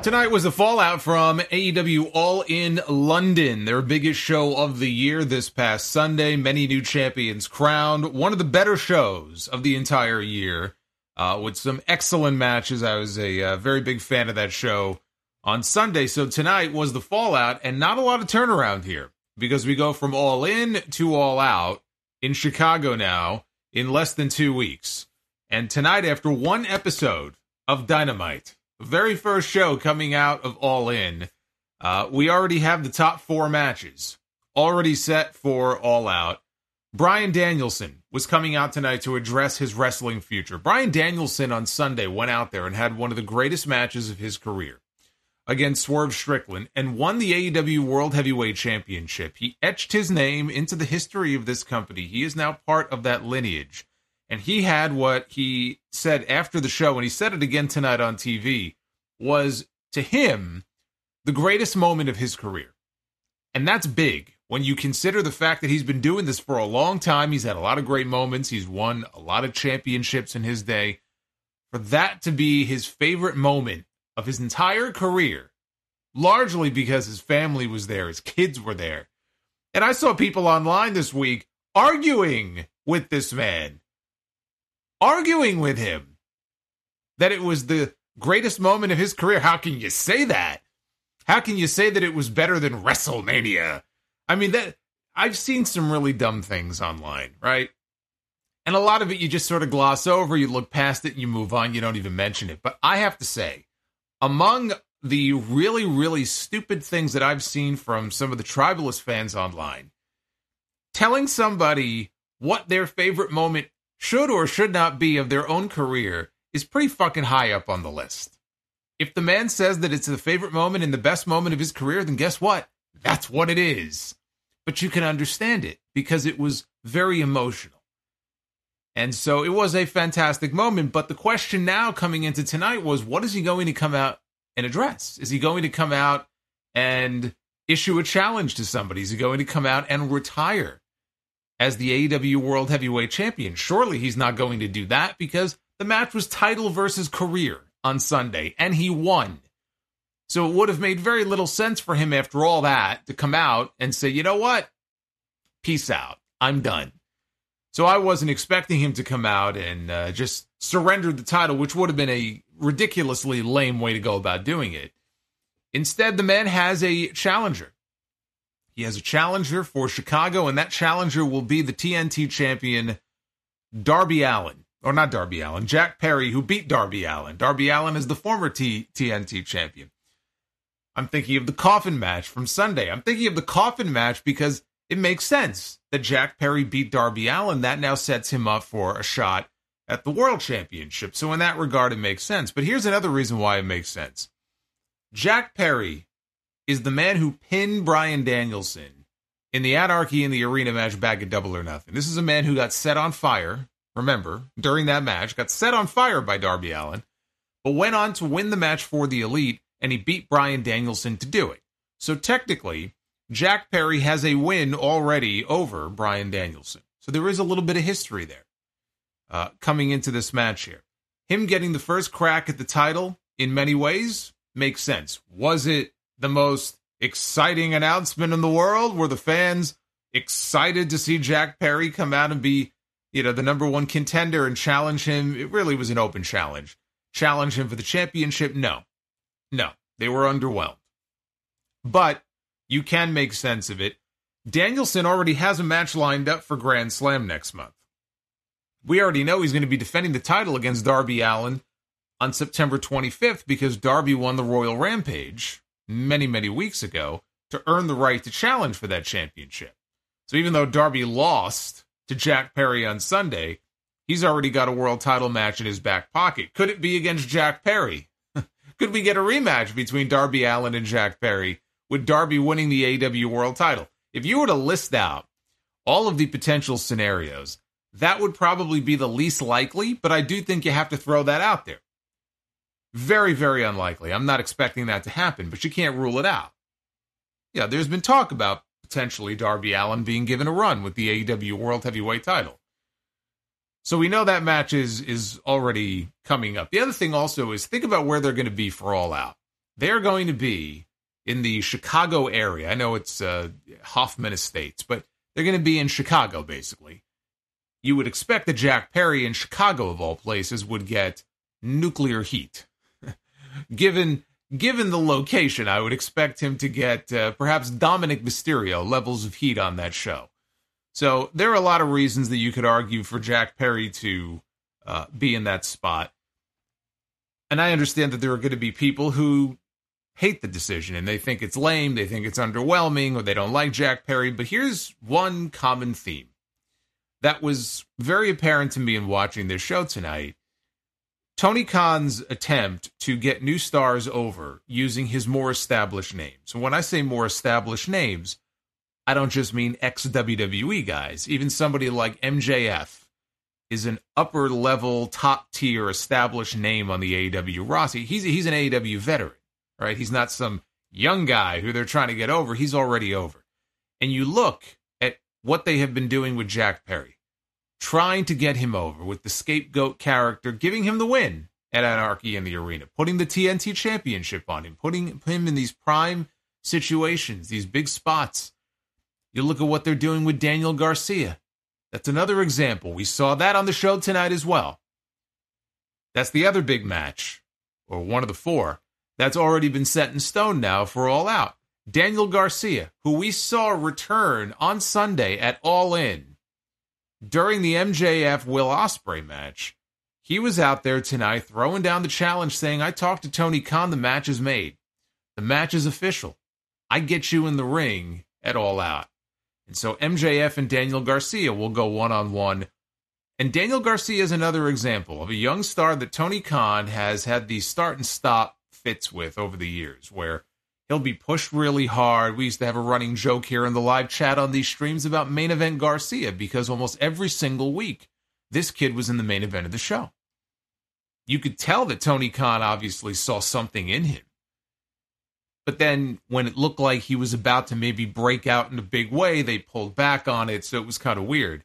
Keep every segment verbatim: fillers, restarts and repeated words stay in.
Tonight was the fallout from A E W All In London, their biggest show of the year this past Sunday. Many new champions crowned. One of the better shows of the entire year, uh, with some excellent matches. I was a uh, very big fan of that show on Sunday. So tonight was the fallout, and not a lot of turnaround here, because we go from All In to All Out in Chicago now in less than two weeks. And tonight, after one episode of Dynamite, very first show coming out of All In, uh, we already have the top four matches already set for All Out. Bryan Danielson was coming out tonight to address his wrestling future. Bryan Danielson on Sunday went out there and had one of the greatest matches of his career against Swerve Strickland and won the A E W World Heavyweight Championship. He etched his name into the history of this company. He is now part of that lineage. And he had what he said after the show, and he said it again tonight on T V, was, to him, the greatest moment of his career. And that's big when you consider the fact that he's been doing this for a long time. He's had a lot of great moments. He's won a lot of championships in his day. For that to be his favorite moment of his entire career, largely because his family was there, his kids were there. And I saw people online this week arguing with this man. Arguing with him that it was the greatest moment of his career. How can you say that? How can you say that it was better than WrestleMania? I mean, that I've seen some really dumb things online, right? And a lot of it you just sort of gloss over, you look past it, and you move on, you don't even mention it. But I have to say, among the really, really stupid things that I've seen from some of the Tribalist fans online, telling somebody what their favorite moment should or should not be of their own career is pretty fucking high up on the list. If the man says that it's the favorite moment and the best moment of his career, then guess what? That's what it is. But you can understand it because it was very emotional. And so it was a fantastic moment. But the question now coming into tonight was, what is he going to come out and address? Is he going to come out and issue a challenge to somebody? Is he going to come out and retire as the A E W World Heavyweight Champion? Surely he's not going to do that, because the match was title versus career on Sunday, and he won. So it would have made very little sense for him after all that to come out and say, you know what? Peace out. I'm done. So I wasn't expecting him to come out and uh, just surrender the title, which would have been a ridiculously lame way to go about doing it. Instead, the man has a challenger. He has a challenger for Chicago, and that challenger will be the T N T champion, Darby Allin. Or not Darby Allin, Jack Perry, who beat Darby Allin. Darby Allin is the former T- TNT champion. I'm thinking of the coffin match from Sunday. I'm thinking of the coffin match because it makes sense that Jack Perry beat Darby Allin. That now sets him up for a shot at the World Championship. So in that regard, it makes sense. But here's another reason why it makes sense. Jack Perry is the man who pinned Bryan Danielson in the Anarchy in the Arena match back at Double or Nothing. This is a man who got set on fire, remember, during that match, got set on fire by Darby Allin, but went on to win the match for the Elite, and he beat Bryan Danielson to do it. So technically, Jack Perry has a win already over Bryan Danielson. So there is a little bit of history there uh, coming into this match here. Him getting the first crack at the title, in many ways, makes sense. Was it the most exciting announcement in the world? Were the fans excited to see Jack Perry come out and be, you know, the number one contender and challenge him? It really was an open challenge. Challenge him for the championship? No. No. They were underwhelmed. But you can make sense of it. Danielson already has a match lined up for Grand Slam next month. We already know he's going to be defending the title against Darby Allin on September twenty-fifth because Darby won the Royal Rampage many, many weeks ago to earn the right to challenge for that championship. So even though Darby lost to Jack Perry on Sunday, he's already got a world title match in his back pocket. Could it be against Jack Perry? Could we get a rematch between Darby Allin and Jack Perry with Darby winning the A E W world title? If you were to list out all of the potential scenarios, that would probably be the least likely, but I do think you have to throw that out there. Very, very unlikely. I'm not expecting that to happen, but you can't rule it out. Yeah, there's been talk about potentially Darby Allin being given a run with the A E W World Heavyweight title. So we know that match is, is already coming up. The other thing also is think about where they're going to be for All Out. they're going to be in the Chicago area. I know it's uh, Hoffman Estates, but they're going to be in Chicago, basically. You would expect that Jack Perry in Chicago, of all places, would get nuclear heat. given given the location, I would expect him to get uh, perhaps Dominic Mysterio levels of heat on that show. So there are a lot of reasons that you could argue for Jack Perry to uh, be in that spot. And I understand that there are going to be people who hate the decision and they think it's lame, they think it's underwhelming, or they don't like Jack Perry. But here's one common theme that was very apparent to me in watching this show tonight. Tony Khan's attempt to get new stars over using his more established names. And when I say more established names, I don't just mean ex-W W E guys. Even somebody like M J F is an upper-level, top-tier established name on the A E W roster. He's, he's an A E W veteran, right? He's not some young guy who they're trying to get over. He's already over. And you look at what they have been doing with Jack Perry, trying to get him over with the scapegoat character, giving him the win at Anarchy in the Arena, putting the T N T Championship on him, putting him in these prime situations, these big spots. You look at what they're doing with Daniel Garcia. That's another example. We saw that on the show tonight as well. That's the other big match, or one of the four, that's already been set in stone now for All Out. Daniel Garcia, who we saw return on Sunday at All In during the M J F Will Ospreay match, he was out there tonight throwing down the challenge saying, I talked to Tony Khan, the match is made. The match is official. I get you in the ring at All Out. And so M J F and Daniel Garcia will go one-on-one. And Daniel Garcia is another example of a young star that Tony Khan has had these start and stop fits with over the years, where he'll be pushed really hard. We used to have a running joke here in the live chat on these streams about Main Event Garcia, because almost every single week, this kid was in the main event of the show. You could tell that Tony Khan obviously saw something in him. But then when it looked like he was about to maybe break out in a big way, they pulled back on it, so it was kind of weird.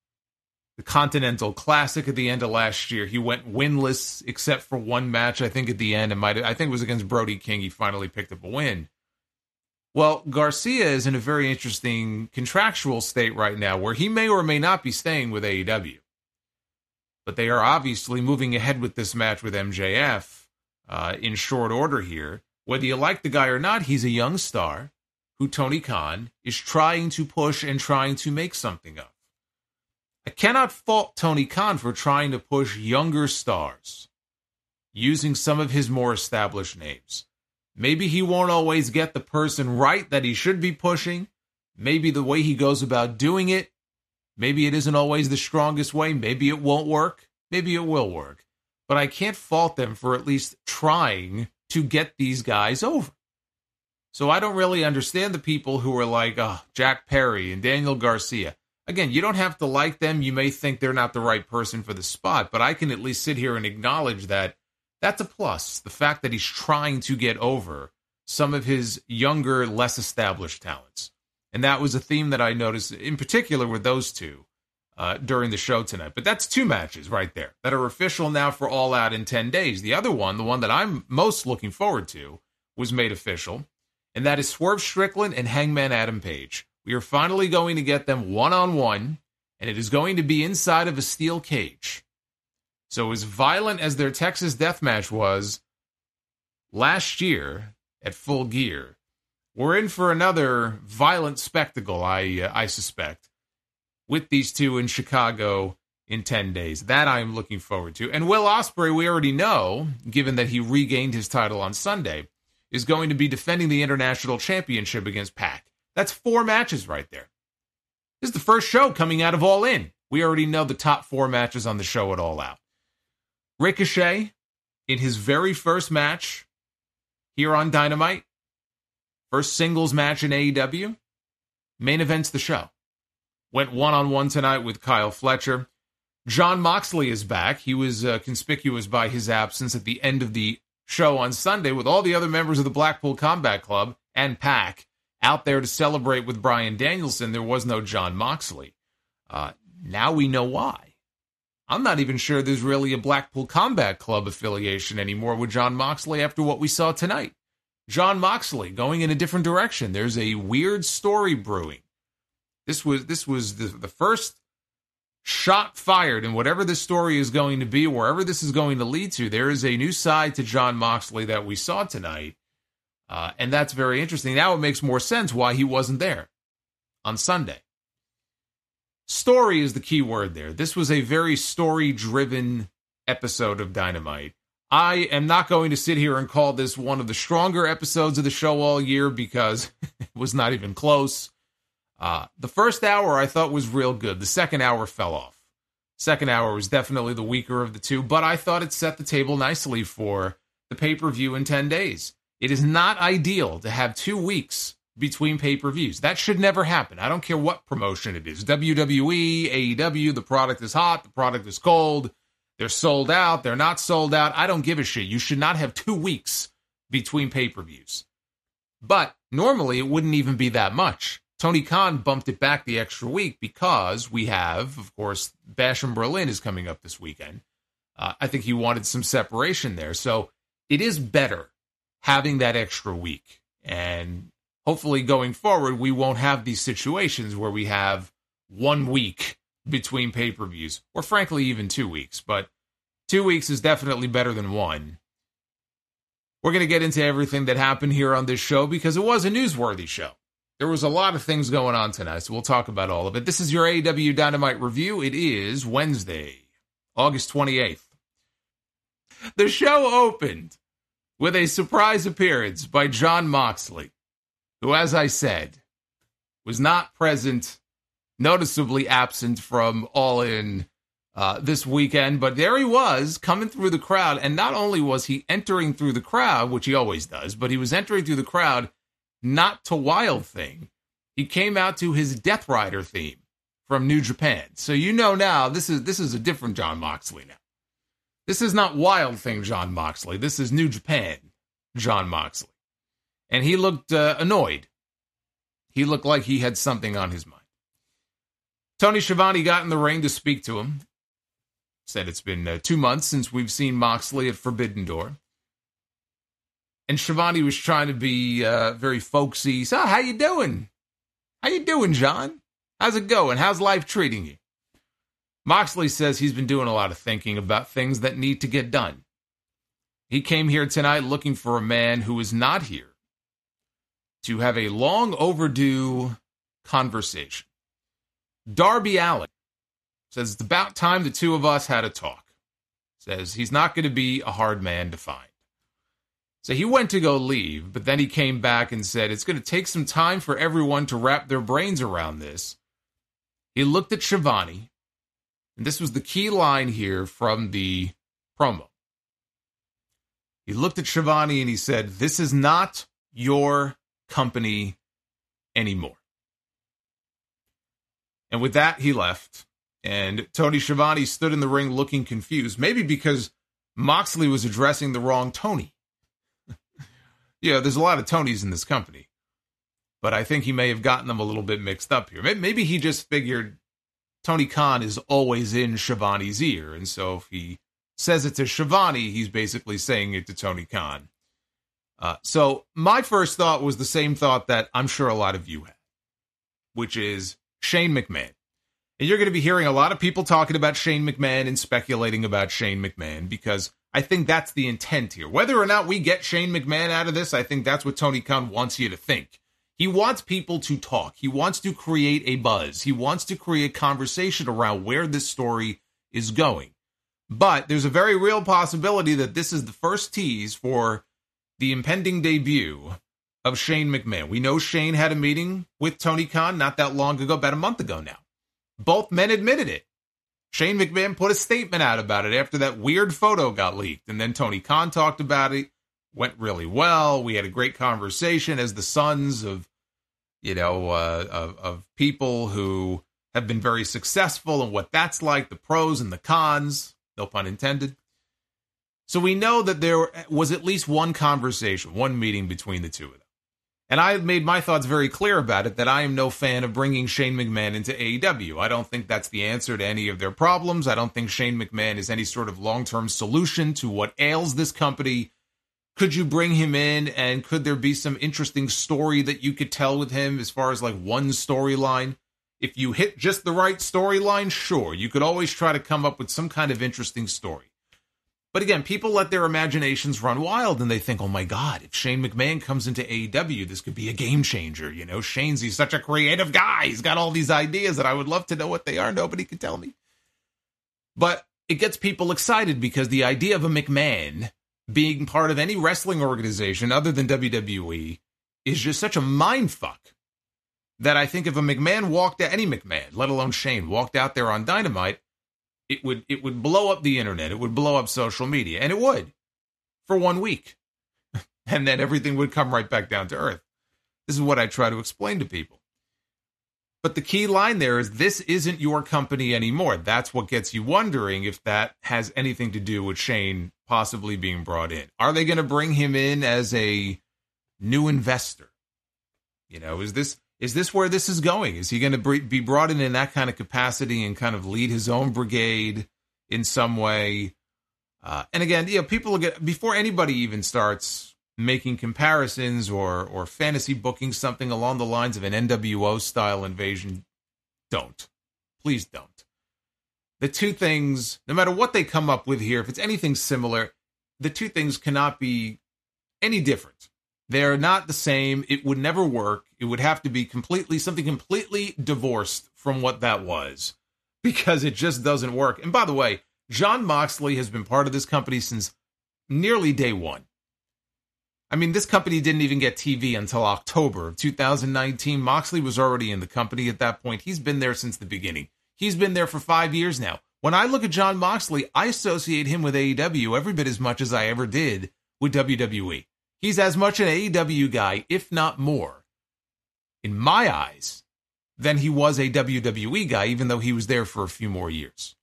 The Continental Classic at the end of last year, he went winless except for one match, I think at the end. It might I think it was against Brody King. He finally picked up a win. Well, Garcia is in a very interesting contractual state right now where he may or may not be staying with A E W. But they are obviously moving ahead with this match with M J F uh, in short order here. Whether you like the guy or not, he's a young star who Tony Khan is trying to push and trying to make something of. I cannot fault Tony Khan for trying to push younger stars using some of his more established names. Maybe he won't always get the person right that he should be pushing. Maybe the way he goes about doing it, maybe it isn't always the strongest way. Maybe it won't work. Maybe it will work. But I can't fault them for at least trying to get these guys over. So I don't really understand the people who are like, oh, Jack Perry and Daniel Garcia. Again, you don't have to like them. You may think they're not the right person for the spot, but I can at least sit here and acknowledge that that's a plus. The fact that he's trying to get over some of his younger, less established talents. And that was a theme that I noticed in particular with those two uh, during the show tonight. But that's two matches right there that are official now for All Out in ten days. The other one, the one that I'm most looking forward to, was made official, and that is Swerve Strickland and Hangman Adam Page. We are finally going to get them one-on-one, and it is going to be inside of a steel cage. So as violent as their Texas Death Match was last year at Full Gear, we're in for another violent spectacle, I uh, I suspect, with these two in Chicago in ten days. That I am looking forward to. And Will Ospreay, we already know, given that he regained his title on Sunday, is going to be defending the International Championship against Pac. That's four matches right there. This is the first show coming out of All In. We already know the top four matches on the show at All Out. Ricochet, in his very first match here on Dynamite, first singles match in A E W, main events the show. Went one-on-one tonight with Kyle Fletcher. Jon Moxley is back. He was uh, conspicuous by his absence at the end of the show on Sunday with all the other members of the Blackpool Combat Club and Pac out there to celebrate with Bryan Danielson. There was no Jon Moxley. Uh, now we know why. I'm not even sure there's really a Blackpool Combat Club affiliation anymore with Jon Moxley after what we saw tonight. Jon Moxley going in a different direction. There's a weird story brewing. This was this was the, the first shot fired, and whatever this story is going to be, wherever this is going to lead to, there is a new side to Jon Moxley that we saw tonight, uh, and that's very interesting. Now it makes more sense why he wasn't there on Sunday. Story is the key word there. This was a very story-driven episode of Dynamite. I am not going to sit here and call this one of the stronger episodes of the show all year because it was not even close. Uh, the first hour I thought was real good. The second hour fell off. Second hour was definitely the weaker of the two, but I thought it set the table nicely for the pay-per-view in ten days. It is not ideal to have two weeks between pay-per-views. That should never happen. I don't care what promotion it is. W W E, A E W, the product is hot, the product is cold. They're sold out. They're not sold out. I don't give a shit. You should not have two weeks between pay-per-views. But normally it wouldn't even be that much. Tony Khan bumped it back the extra week because we have, of course, Bash in Berlin is coming up this weekend. Uh, I think he wanted some separation there. So it is better having that extra week. And hopefully going forward, we won't have these situations where we have one week between pay-per-views, or frankly, even two weeks. But two weeks is definitely better than one. We're going to get into everything that happened here on this show because it was a newsworthy show. There was a lot of things going on tonight, so we'll talk about all of it. This is your A E W Dynamite review. It is Wednesday, August twenty-eighth. The show opened with a surprise appearance by Jon Moxley, who, as I said, was not present, noticeably absent from All In uh, this weekend, but there he was coming through the crowd, and not only was he entering through the crowd, which he always does, but he was entering through the crowd not to Wild Thing. He came out to his Death Rider theme from New Japan. So you know now this is this is a different Jon Moxley now. This is not Wild Thing Jon Moxley. This is New Japan Jon Moxley. And he looked uh, annoyed. He looked like he had something on his mind. Tony Schiavone got in the ring to speak to him. Said it's been uh, two months since we've seen Moxley at Forbidden Door. And Schiavone was trying to be uh, very folksy. So, how you doing? How you doing, John? How's it going? How's life treating you? Moxley says he's been doing a lot of thinking about things that need to get done. He came here tonight looking for a man who is not here to have a long overdue conversation. Darby Allin says it's about time the two of us had a talk. Says he's not going to be a hard man to find. So he went to go leave, but then he came back and said it's going to take some time for everyone to wrap their brains around this. He looked at Schiavone, and this was the key line here from the promo. He looked at Schiavone and he said, "This is not your company anymore." And with that, he left. And Tony Schiavone stood in the ring looking confused, maybe because Moxley was addressing the wrong Tony. Yeah, there's a lot of Tonys in this company, but I think he may have gotten them a little bit mixed up here. Maybe he just figured Tony Khan is always in Schiavone's ear, and so if he says it to Schiavone, he's basically saying it to Tony Khan. Uh, so my first thought was the same thought that I'm sure a lot of you had, which is Shane McMahon. And you're going to be hearing a lot of people talking about Shane McMahon and speculating about Shane McMahon because I think that's the intent here. Whether or not we get Shane McMahon out of this, I think that's what Tony Khan wants you to think. He wants people to talk. He wants to create a buzz. He wants to create conversation around where this story is going. But there's a very real possibility that this is the first tease for the impending debut of Shane McMahon. We know Shane had a meeting with Tony Khan not that long ago, about a month ago now. Both men admitted it. Shane McMahon put a statement out about it after that weird photo got leaked. And then Tony Khan talked about it. Went really well. We had a great conversation as the sons of, you know, uh, of, of people who have been very successful and what that's like, the pros and the cons, no pun intended. So we know that there was at least one conversation, one meeting between the two of them. And I made my thoughts very clear about it, that I am no fan of bringing Shane McMahon into A E W. I don't think that's the answer to any of their problems. I don't think Shane McMahon is any sort of long-term solution to what ails this company. Could you bring him in, and could there be some interesting story that you could tell with him as far as like one storyline? If you hit just the right storyline, sure, you could always try to come up with some kind of interesting story. But again, people let their imaginations run wild, and they think, oh my God, if Shane McMahon comes into A E W, this could be a game changer. You know, Shane's, he's such a creative guy. He's got all these ideas that I would love to know what they are. Nobody can tell me. But it gets people excited because the idea of a McMahon being part of any wrestling organization other than W W E is just such a mindfuck that I think if a McMahon walked out, any McMahon, let alone Shane, walked out there on Dynamite, It would it would blow up the internet. It would blow up social media. And it would. For one week. And then everything would come right back down to earth. This is what I try to explain to people. But the key line there is this isn't your company anymore. That's what gets you wondering if that has anything to do with Shane possibly being brought in. Are they going to bring him in as a new investor? You know, is this... Is this where this is going? Is he going to be brought in in that kind of capacity and kind of lead his own brigade in some way? Uh, and again, you know, people will get, before anybody even starts making comparisons or or fantasy booking something along the lines of an N W O style invasion, don't. Please don't. The two things, no matter what they come up with here, if it's anything similar, the two things cannot be any different. They're not the same. It would never work. It would have to be completely, something completely divorced from what that was, because it just doesn't work. And by the way, Jon Moxley has been part of this company since nearly day one. I mean, this company didn't even get T V until October of two thousand nineteen. Moxley was already in the company at that point. He's been there since the beginning. He's been there for five years now. When I look at Jon Moxley, I associate him with A E W every bit as much as I ever did with W W E. He's as much an A E W guy, if not more, in my eyes, than he was a W W E guy, even though he was there for a few more years.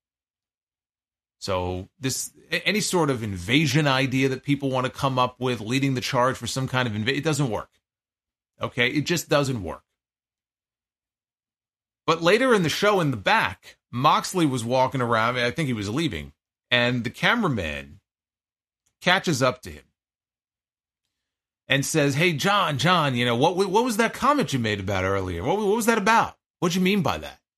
So this, any sort of invasion idea that people want to come up with, leading the charge for some kind of invasion, it doesn't work. Okay, it just doesn't work. But later in the show, in the back, Moxley was walking around, I think he was leaving, and the cameraman catches up to him and says, hey, John, John, you know, what what was that comment you made about earlier? What, what was that about? What'd you mean by that?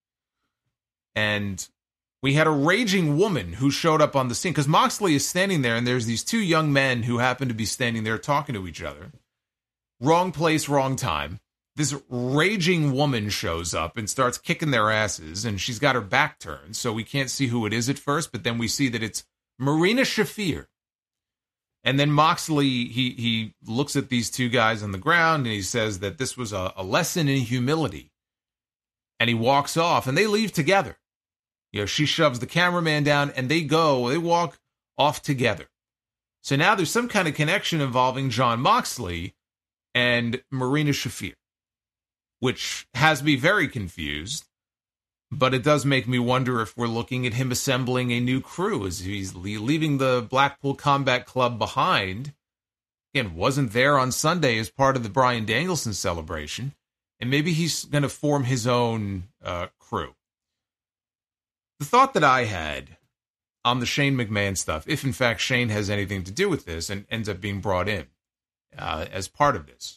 And we had a raging woman who showed up on the scene, because Moxley is standing there, and there's these two young men who happen to be standing there talking to each other. Wrong place, wrong time. This raging woman shows up and starts kicking their asses, and she's got her back turned, so we can't see who it is at first, but then we see that it's Marina Shafir. And then Moxley, he he looks at these two guys on the ground, and he says that this was a, a lesson in humility. And he walks off, and they leave together. You know, she shoves the cameraman down, and they go, they walk off together. So now there's some kind of connection involving Jon Moxley and Marina Shafir, which has me very confused. But it does make me wonder if we're looking at him assembling a new crew as he's leaving the Blackpool Combat Club behind. Again, wasn't there on Sunday as part of the Bryan Danielson celebration. And maybe he's going to form his own uh, crew. The thought that I had on the Shane McMahon stuff, if in fact Shane has anything to do with this and ends up being brought in uh, as part of this.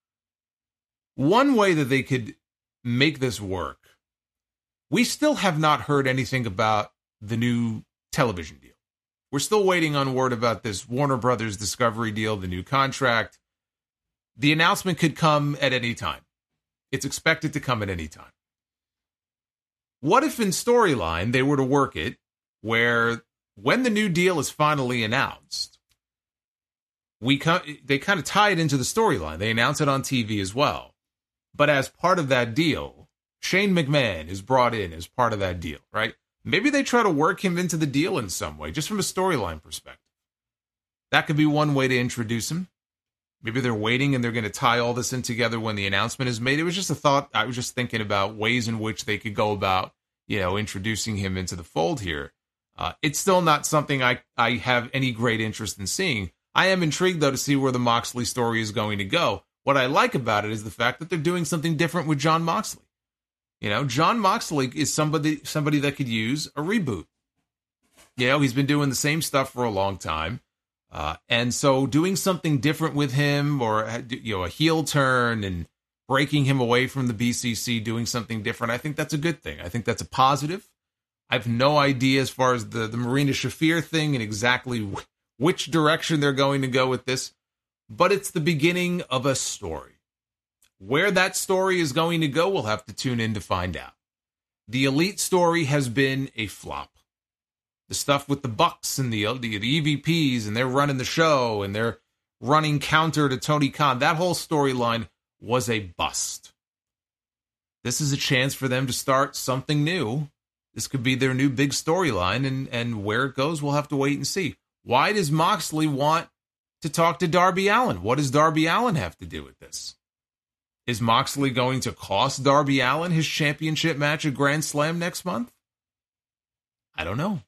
One way that they could make this work, we still have not heard anything about the new television deal. We're still waiting on word about this Warner Brothers Discovery deal, the new contract. The announcement could come at any time. It's expected to come at any time. What if in storyline they were to work it where when the new deal is finally announced, we co- they kind of tie it into the storyline. They announce it on T V as well. But as part of that deal, Shane McMahon is brought in as part of that deal, right? Maybe they try to work him into the deal in some way, just from a storyline perspective. That could be one way to introduce him. Maybe they're waiting and they're going to tie all this in together when the announcement is made. It was just a thought. I was just thinking about ways in which they could go about, you know, introducing him into the fold here. Uh, it's still not something I, I have any great interest in seeing. I am intrigued, though, to see where the Moxley story is going to go. What I like about it is the fact that they're doing something different with Jon Moxley. You know, Jon Moxley is somebody somebody that could use a reboot. You know, he's been doing the same stuff for a long time. Uh, and so doing something different with him, or, you know, a heel turn and breaking him away from the B C C, doing something different, I think that's a good thing. I think that's a positive. I have no idea as far as the, the Marina Shafir thing and exactly w- which direction they're going to go with this, but it's the beginning of a story. Where that story is going to go, we'll have to tune in to find out. The Elite story has been a flop. The stuff with the Bucks and the, the, the E V Ps, and they're running the show, and they're running counter to Tony Khan, that whole storyline was a bust. This is a chance for them to start something new. This could be their new big storyline, and, and where it goes, we'll have to wait and see. Why does Moxley want to talk to Darby Allin? What does Darby Allin have to do with this? Is Moxley going to cost Darby Allin his championship match at Grand Slam next month? I don't know.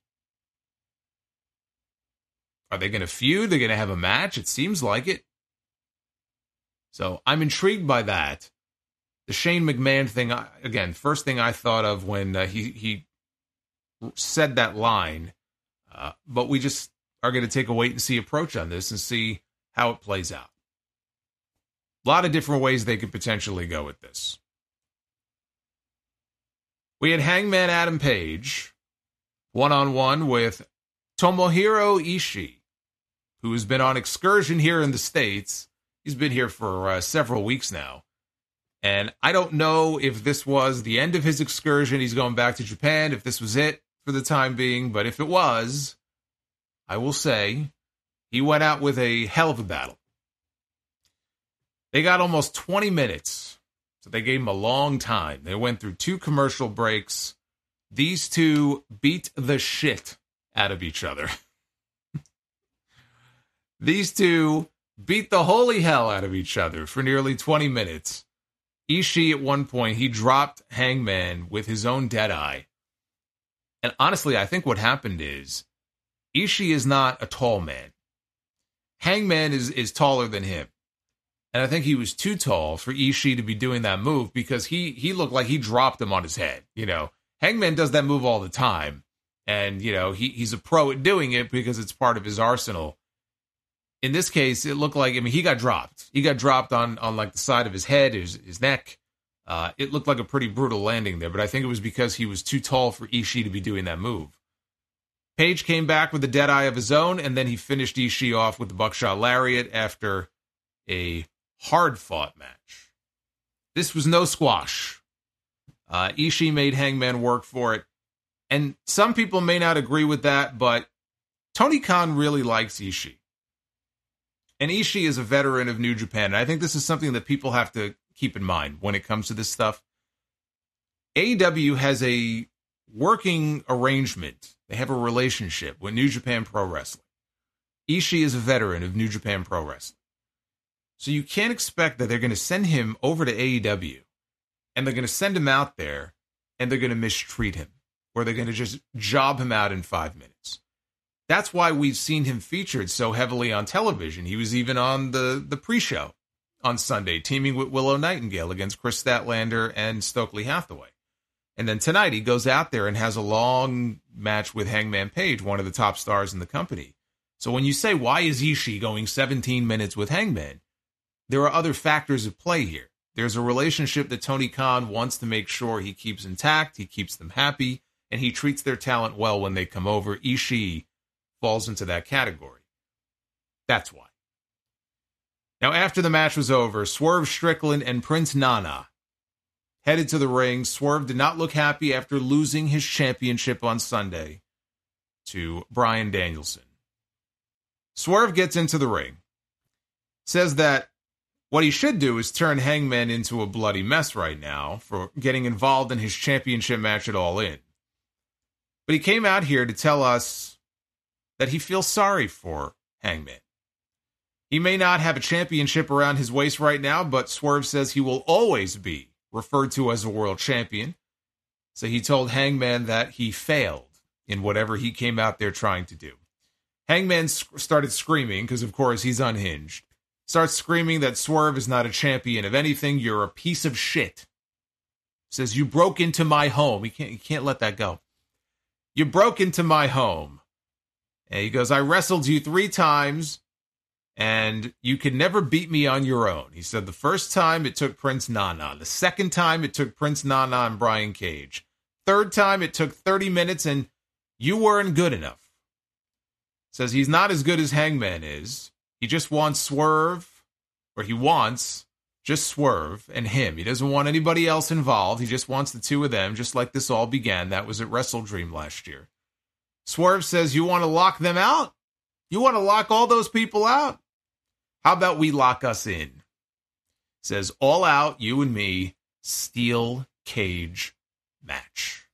Are they going to feud? They're going to have a match? It seems like it. So I'm intrigued by that. The Shane McMahon thing, again, first thing I thought of when uh, he, he said that line. Uh, but we just are going to take a wait-and-see approach on this and see how it plays out. A lot of different ways they could potentially go with this. We had Hangman Adam Page one-on-one with Tomohiro Ishii, who has been on excursion here in the States. He's been here for uh, several weeks now. And I don't know if this was the end of his excursion. He's going back to Japan, if this was it for the time being. But if it was, I will say, he went out with a hell of a battle. They got almost twenty minutes, so they gave him a long time. They went through two commercial breaks. These two beat the shit out of each other. These two beat the holy hell out of each other for nearly twenty minutes. Ishii, at one point, he dropped Hangman with his own Deadeye. And honestly, I think what happened is, Ishii is not a tall man. Hangman is, is taller than him. And I think he was too tall for Ishii to be doing that move, because he, he looked like he dropped him on his head. You know, Hangman does that move all the time. And, you know, he, he's a pro at doing it because it's part of his arsenal. In this case, it looked like, I mean, he got dropped. He got dropped on, on like the side of his head, his, his neck. Uh, it looked like a pretty brutal landing there, but I think it was because he was too tall for Ishii to be doing that move. Page came back with a Deadeye of his own, and then he finished Ishii off with the Buckshot Lariat after a hard-fought match. This was no squash. Uh, Ishii made Hangman work for it, and some people may not agree with that, but Tony Khan really likes Ishii. And Ishii is a veteran of New Japan, and I think this is something that people have to keep in mind when it comes to this stuff. A E W has a working arrangement. They have a relationship with New Japan Pro Wrestling. Ishii is a veteran of New Japan Pro Wrestling. So you can't expect that they're going to send him over to A E W, and they're going to send him out there, and they're going to mistreat him, or they're going to just job him out in five minutes. That's why we've seen him featured so heavily on television. He was even on the, the pre-show on Sunday, teaming with Willow Nightingale against Chris Statlander and Stokely Hathaway. And then tonight he goes out there and has a long match with Hangman Page, one of the top stars in the company. So when you say, why is Ishii going seventeen minutes with Hangman? There are other factors at play here. There's a relationship that Tony Khan wants to make sure he keeps intact, he keeps them happy, and he treats their talent well when they come over. Ishii falls into that category. That's why. Now, after the match was over, Swerve Strickland and Prince Nana headed to the ring. Swerve did not look happy after losing his championship on Sunday to Bryan Danielson. Swerve gets into the ring, says that what he should do is turn Hangman into a bloody mess right now for getting involved in his championship match at All In. But he came out here to tell us that he feels sorry for Hangman. He may not have a championship around his waist right now, but Swerve says he will always be referred to as a world champion. So he told Hangman that he failed in whatever he came out there trying to do. Hangman sc- started screaming, because of course he's unhinged. Starts screaming that Swerve is not a champion of anything. You're a piece of shit. Says, you broke into my home. He can't, he can't let that go. You broke into my home. And he goes, I wrestled you three times, and you could never beat me on your own. He said the first time it took Prince Nana. The second time it took Prince Nana and Brian Cage. Third time it took thirty minutes, and you weren't good enough. Says he's not as good as Hangman is. He just wants Swerve, or he wants just Swerve and him. He doesn't want anybody else involved. He just wants the two of them, just like this all began. That was at Wrestle Dream last year. Swerve says, you want to lock them out? You want to lock all those people out? How about we lock us in? Says, all out, you and me, steel cage match.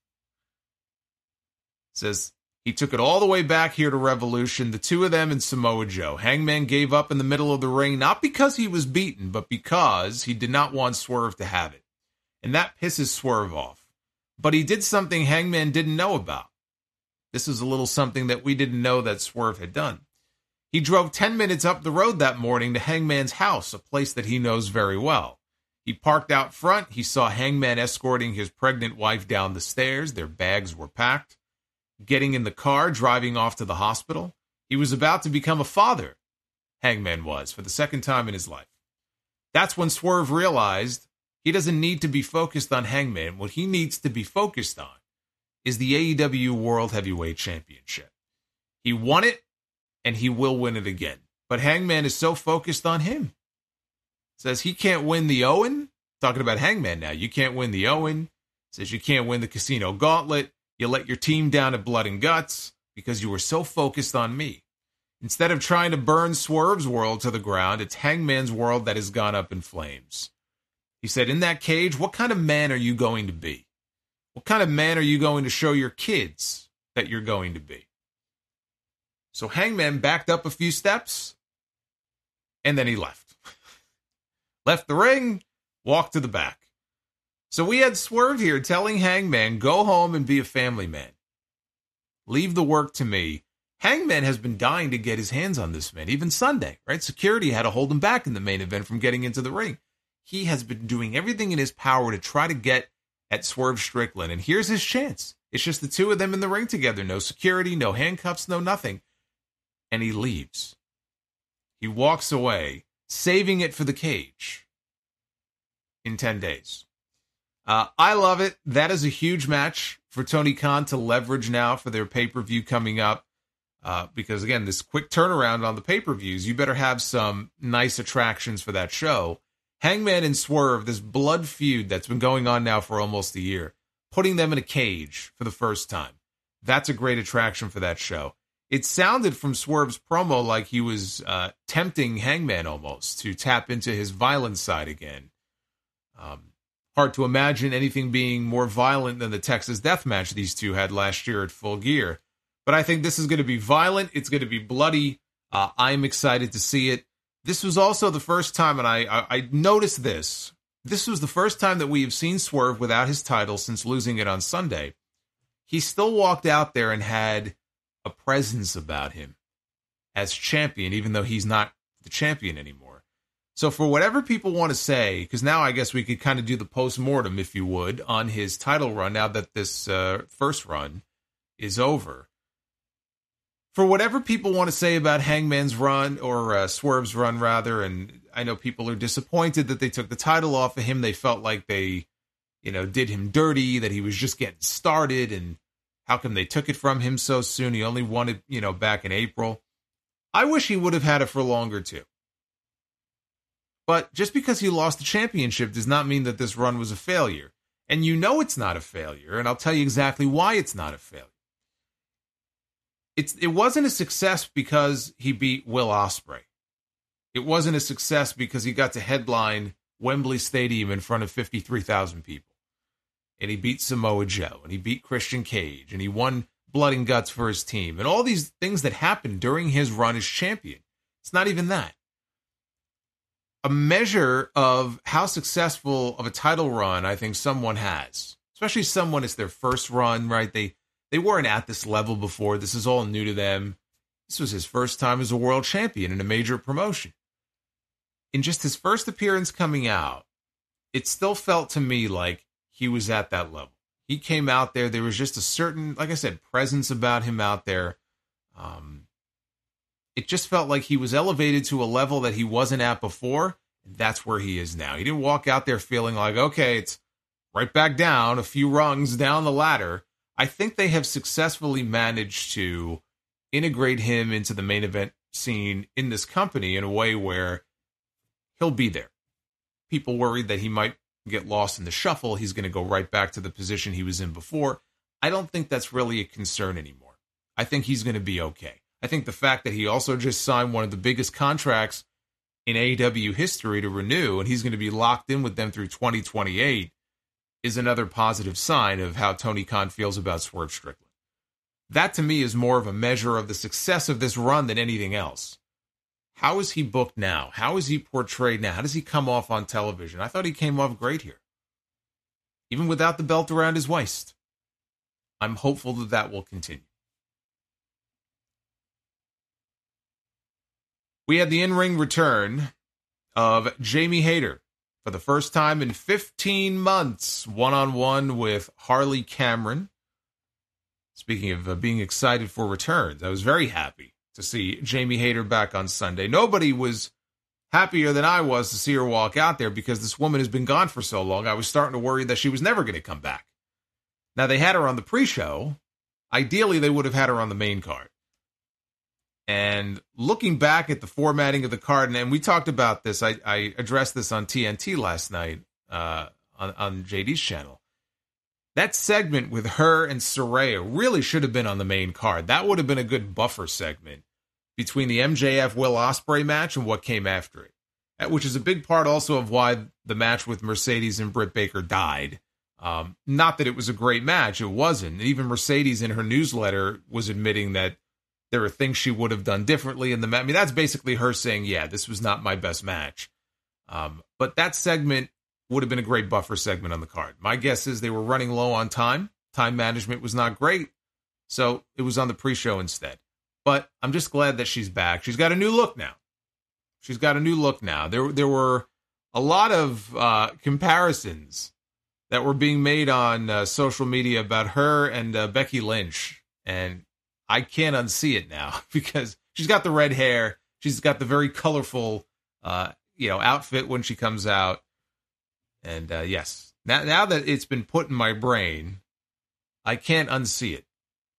Says, he took it all the way back here to Revolution, the two of them and Samoa Joe. Hangman gave up in the middle of the ring, not because he was beaten, but because he did not want Swerve to have it. And that pisses Swerve off. But he did something Hangman didn't know about. This is a little something that we didn't know that Swerve had done. He drove ten minutes up the road that morning to Hangman's house, a place that he knows very well. He parked out front. He saw Hangman escorting his pregnant wife down the stairs. Their bags were packed. Getting in the car, driving off to the hospital. He was about to become a father, Hangman was, for the second time in his life. That's when Swerve realized he doesn't need to be focused on Hangman. What he needs to be focused on is the A E W World Heavyweight Championship. He won it, and he will win it again. But Hangman is so focused on him. Says he can't win the Owen. Talking about Hangman now. You can't win the Owen. Says you can't win the Casino Gauntlet. You let your team down at Blood and Guts because you were so focused on me. Instead of trying to burn Swerve's world to the ground, it's Hangman's world that has gone up in flames. He said, in that cage, what kind of man are you going to be? What kind of man are you going to show your kids that you're going to be? So Hangman backed up a few steps, and then he left. Left the ring, walked to the back. So we had Swerve here telling Hangman, go home and be a family man. Leave the work to me. Hangman has been dying to get his hands on this man, even Sunday, right? Security had to hold him back in the main event from getting into the ring. He has been doing everything in his power to try to get at Swerve Strickland, and here's his chance. It's just the two of them in the ring together. No security, no handcuffs, no nothing. And he leaves. He walks away, saving it for the cage in ten days. Uh, I love it. That is a huge match for Tony Khan to leverage now for their pay-per-view coming up. Uh, because, again, this quick turnaround on the pay-per-views, you better have some nice attractions for that show. Hangman and Swerve, this blood feud that's been going on now for almost a year, putting them in a cage for the first time. That's a great attraction for that show. It sounded from Swerve's promo like he was uh, tempting Hangman almost to tap into his violent side again. Um, hard to imagine anything being more violent than the Texas Death Match these two had last year at Full Gear. But I think this is going to be violent. It's going to be bloody. Uh, I'm excited to see it. This was also the first time, and I, I, I noticed this. This was the first time that we have seen Swerve without his title since losing it on Sunday. He still walked out there and had a presence about him as champion, even though he's not the champion anymore. So for whatever people want to say, because now I guess we could kind of do the post-mortem, if you would, on his title run now that this uh, first run is over. For whatever people want to say about Hangman's run, or uh, Swerve's run, rather, and I know people are disappointed that they took the title off of him. They felt like they, you know, did him dirty, that he was just getting started, and how come they took it from him so soon? He only won it, you know, back in April. I wish he would have had it for longer, too. But just because he lost the championship does not mean that this run was a failure. And you know it's not a failure, and I'll tell you exactly why it's not a failure. It's, it wasn't a success because he beat Will Ospreay. It wasn't a success because he got to headline Wembley Stadium in front of fifty-three thousand people. And he beat Samoa Joe, and he beat Christian Cage, and he won Blood and Guts for his team. And all these things that happened during his run as champion. It's not even that. A measure of how successful of a title run I think someone has, especially someone it's their first run, right? They They weren't at this level before. This is all new to them. This was his first time as a world champion in a major promotion. In just his first appearance coming out, it still felt to me like he was at that level. He came out there. There was just a certain, like I said, presence about him out there. Um, it just felt like he was elevated to a level that he wasn't at before. And that's where he is now. He didn't walk out there feeling like, okay, it's right back down, a few rungs down the ladder. I think they have successfully managed to integrate him into the main event scene in this company in a way where he'll be there. People worried that he might get lost in the shuffle. He's going to go right back to the position he was in before. I don't think that's really a concern anymore. I think he's going to be okay. I think the fact that he also just signed one of the biggest contracts in A E W history to renew, and he's going to be locked in with them through twenty twenty-eight, is another positive sign of how Tony Khan feels about Swerve Strickland. That, to me, is more of a measure of the success of this run than anything else. How is he booked now? How is he portrayed now? How does he come off on television? I thought he came off great here, even without the belt around his waist. I'm hopeful that that will continue. We had the in-ring return of Jamie Hayter for the first time in fifteen months, one-on-one with Harley Cameron. Speaking of uh, being excited for returns, I was very happy to see Jamie Hayter back on Sunday. Nobody was happier than I was to see her walk out there because this woman has been gone for so long. I was starting to worry that she was never going to come back. Now, they had her on the pre-show. Ideally, they would have had her on the main card. And looking back at the formatting of the card, and we talked about this, I, I addressed this on T N T last night uh, on, on J D's channel. That segment with her and Saraya really should have been on the main card. That would have been a good buffer segment between the M J F Will Ospreay match and what came after it, which is a big part also of why the match with Mercedes and Britt Baker died. Um, not that it was a great match, it wasn't. Even Mercedes in her newsletter was admitting that there are things she would have done differently in the match. I mean, that's basically her saying, yeah, this was not my best match. Um, but that segment would have been a great buffer segment on the card. My guess is they were running low on time. Time management was not great, so it was on the pre-show instead. But I'm just glad that she's back. She's got a new look now. She's got a new look now. There, there were a lot of uh, comparisons that were being made on uh, social media about her and uh, Becky Lynch, and I can't unsee it now because she's got the red hair. She's got the very colorful, uh, you know, outfit when she comes out. And uh, yes, now, now that it's been put in my brain, I can't unsee it.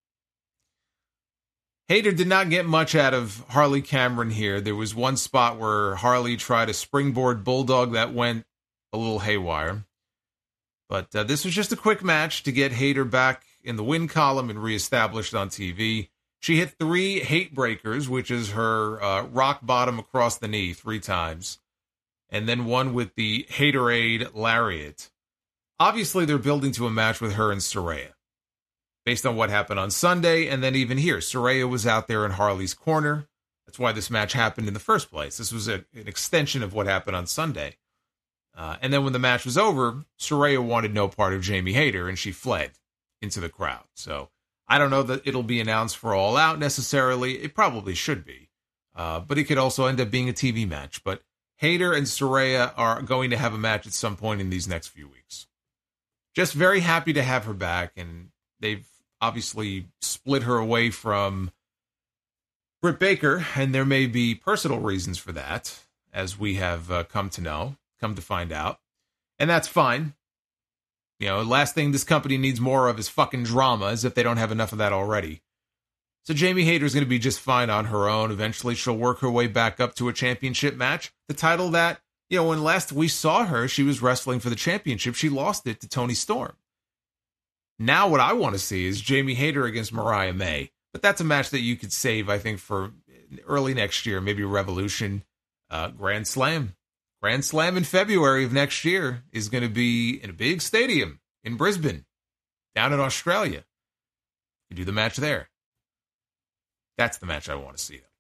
Hayter did not get much out of Harley Cameron here. There was one spot where Harley tried a springboard bulldog that went a little haywire. But uh, this was just a quick match to get Hayter back in the win column and reestablished on T V. She hit three hate breakers, which is her uh, rock bottom across the knee three times. And then one with the Haterade Lariat. Obviously, they're building to a match with her and Saraya, based on what happened on Sunday, and then even here, Saraya was out there in Harley's corner. That's why this match happened in the first place. This was a, an extension of what happened on Sunday. Uh, and then when the match was over, Saraya wanted no part of Jamie Hayter, and she fled into the crowd. So I don't know that it'll be announced for All Out necessarily. It probably should be. Uh, but it could also end up being a T V match. But Hayter and Saraya are going to have a match at some point in these next few weeks. Just very happy to have her back, and they've obviously split her away from Britt Baker, and there may be personal reasons for that, as we have uh, come to know, come to find out. And that's fine. You know, last thing this company needs more of is fucking drama, as if they don't have enough of that already. So Jamie Hayter is going to be just fine on her own. Eventually, she'll work her way back up to a championship match. The title that, you know, when last we saw her, she was wrestling for the championship. She lost it to Toni Storm. Now what I want to see is Jamie Hayter against Mariah May. But that's a match that you could save, I think, for early next year. Maybe Revolution, uh, Grand Slam. Grand Slam in February of next year is going to be in a big stadium in Brisbane, down in Australia. You do the match there. That's the match I want to see, though.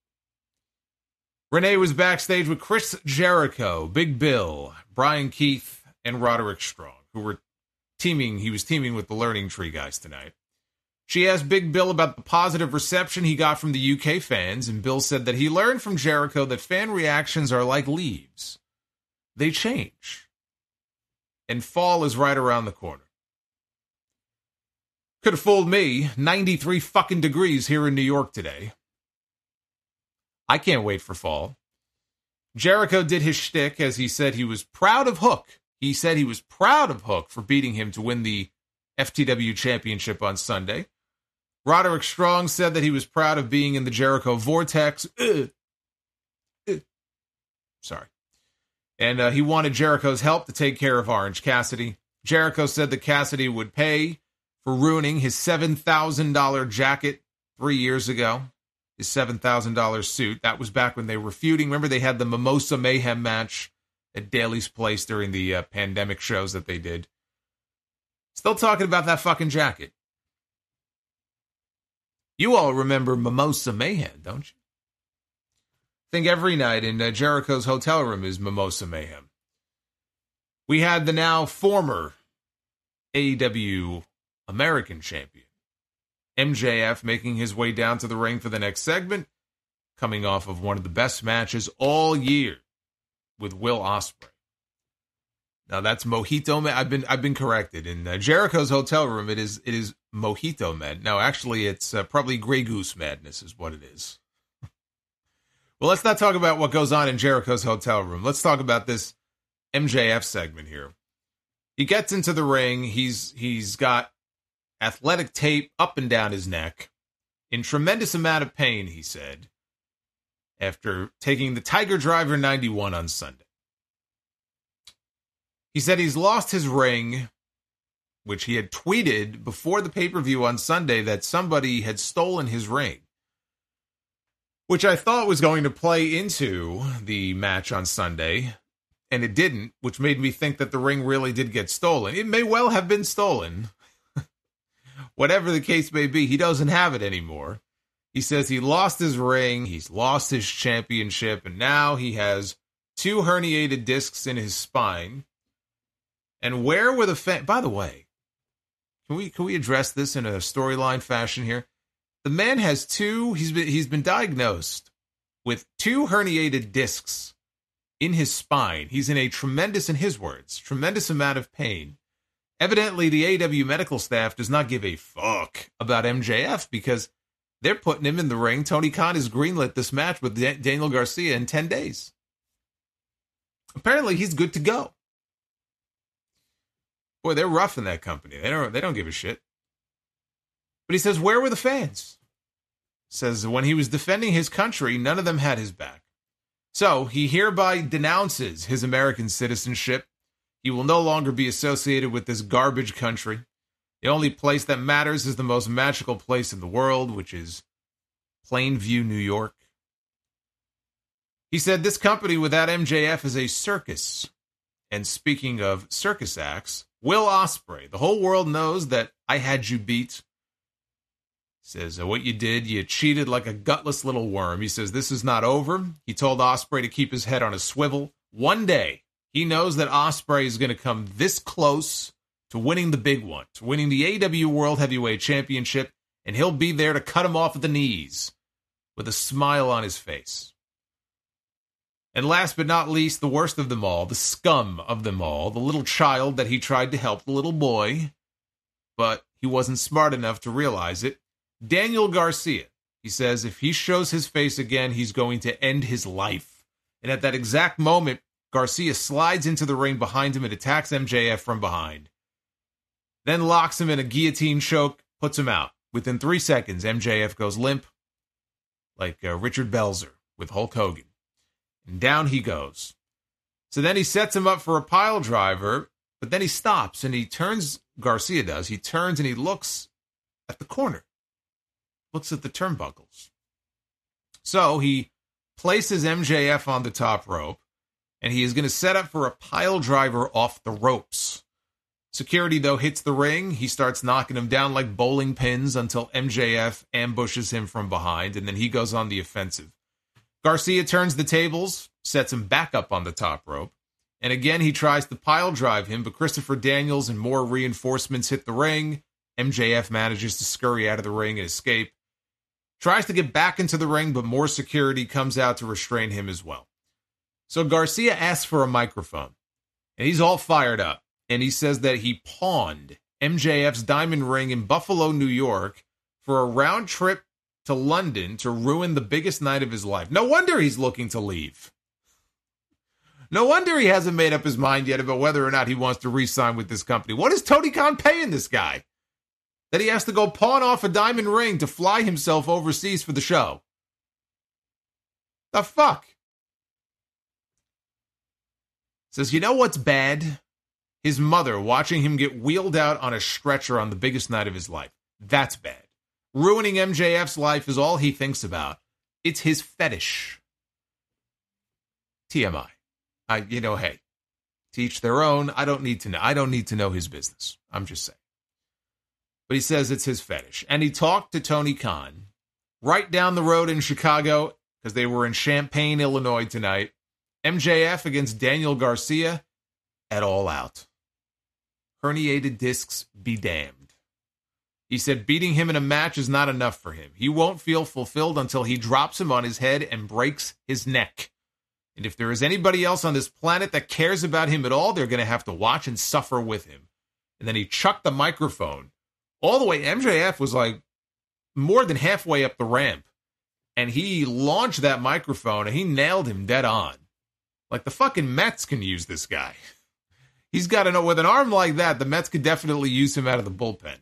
Renee was backstage with Chris Jericho, Big Bill, Brian Keith, and Roderick Strong, who were teaming. He was teaming with the Learning Tree guys tonight. She asked Big Bill about the positive reception he got from the U K fans, and Bill said that he learned from Jericho that fan reactions are like leaves. They change. And fall is right around the corner. Could have fooled me. ninety-three fucking degrees here in New York today. I can't wait for fall. Jericho did his shtick as he said he was proud of Hook. He said he was proud of Hook for beating him to win the F T W Championship on Sunday. Roderick Strong said that he was proud of being in the Jericho Vortex. Uh, uh, sorry. And uh, he wanted Jericho's help to take care of Orange Cassidy. Jericho said that Cassidy would pay for ruining his seven thousand dollars jacket three years ago. His seven thousand dollars suit. That was back when they were feuding. Remember, they had the Mimosa Mayhem match at Daly's Place during the uh, pandemic shows that they did. Still talking about that fucking jacket. You all remember Mimosa Mayhem, don't you? I think every night in uh, Jericho's hotel room is Mimosa Mayhem. We had the now former A E W American champion, M J F, making his way down to the ring for the next segment, coming off of one of the best matches all year with Will Ospreay. Now that's Mojito Man. I've been I've been corrected. In uh, Jericho's hotel room, it is it is Mojito Man. No, actually, it's uh, probably Grey Goose Madness is what it is. Well, let's not talk about what goes on in Jericho's hotel room. Let's talk about this M J F segment here. He gets into the ring. He's he's got athletic tape up and down his neck, in tremendous amount of pain, he said, after taking the Tiger Driver ninety-one on Sunday. He said he's lost his ring, which he had tweeted before the pay-per-view on Sunday that somebody had stolen his ring, which I thought was going to play into the match on Sunday, and it didn't, which made me think that the ring really did get stolen. It may well have been stolen. Whatever the case may be, he doesn't have it anymore. He says he lost his ring, he's lost his championship, and now he has two herniated discs in his spine. And where were the fans? By the way, can we can we address this in a storyline fashion here? The man has two, he's been he's been diagnosed with two herniated discs in his spine. He's in a tremendous, in his words, tremendous amount of pain. Evidently, the A E W medical staff does not give a fuck about M J F because they're putting him in the ring. Tony Khan has greenlit this match with Da- Daniel Garcia in ten days. Apparently, he's good to go. Boy, they're rough in that company. They don't, they don't give a shit. But he says, where were the fans? Says when he was defending his country, none of them had his back. So he hereby denounces his American citizenship. He will no longer be associated with this garbage country. The only place that matters is the most magical place in the world, which is Plainview, New York. He said this company without M J F is a circus. And speaking of circus acts, Will Ospreay, the whole world knows that I had you beat. He says, what you did, you cheated like a gutless little worm. He says, this is not over. He told Ospreay to keep his head on a swivel. One day, he knows that Ospreay is going to come this close to winning the big one, to winning the A E W World Heavyweight Championship, and he'll be there to cut him off at the knees with a smile on his face. And last but not least, the worst of them all, the scum of them all, the little child that he tried to help, the little boy, but he wasn't smart enough to realize it, Daniel Garcia. He says if he shows his face again, he's going to end his life. And at that exact moment, Garcia slides into the ring behind him and attacks M J F from behind. Then locks him in a guillotine choke, puts him out. Within three seconds, M J F goes limp, like uh, Richard Belzer with Hulk Hogan. And down he goes. So then he sets him up for a pile driver, but then he stops and he turns, Garcia does, he turns and he looks at the corner. Looks at the turnbuckles. So he places M J F on the top rope, and he is going to set up for a pile driver off the ropes. Security, though, hits the ring. He starts knocking him down like bowling pins until M J F ambushes him from behind, and then he goes on the offensive. Garcia turns the tables, sets him back up on the top rope, and again he tries to pile drive him, but Christopher Daniels and more reinforcements hit the ring. M J F manages to scurry out of the ring and escape. Tries to get back into the ring, but more security comes out to restrain him as well. So Garcia asks for a microphone, and he's all fired up, and he says that he pawned M J F's diamond ring in Buffalo, New York, for a round-trip to London to ruin the biggest night of his life. No wonder he's looking to leave. No wonder he hasn't made up his mind yet about whether or not he wants to re-sign with this company. What is Tony Khan paying this guy? That he has to go pawn off a diamond ring to fly himself overseas for the show. The fuck? Says, you know what's bad? His mother watching him get wheeled out on a stretcher on the biggest night of his life. That's bad. Ruining M J F's life is all he thinks about. It's his fetish. T M I. I, you know, hey, to each their own. I don't need to know. I don't need to know his business. I'm just saying. But he says it's his fetish. And he talked to Tony Khan right down the road in Chicago, because they were in Champaign, Illinois tonight. M J F against Daniel Garcia at All Out. Herniated discs be damned. He said beating him in a match is not enough for him. He won't feel fulfilled until he drops him on his head and breaks his neck. And if there is anybody else on this planet that cares about him at all, they're going to have to watch and suffer with him. And then he chucked the microphone all the way. M J F was like more than halfway up the ramp. And he launched that microphone and he nailed him dead on. Like the fucking Mets can use this guy. He's got to know, with an arm like that, the Mets could definitely use him out of the bullpen.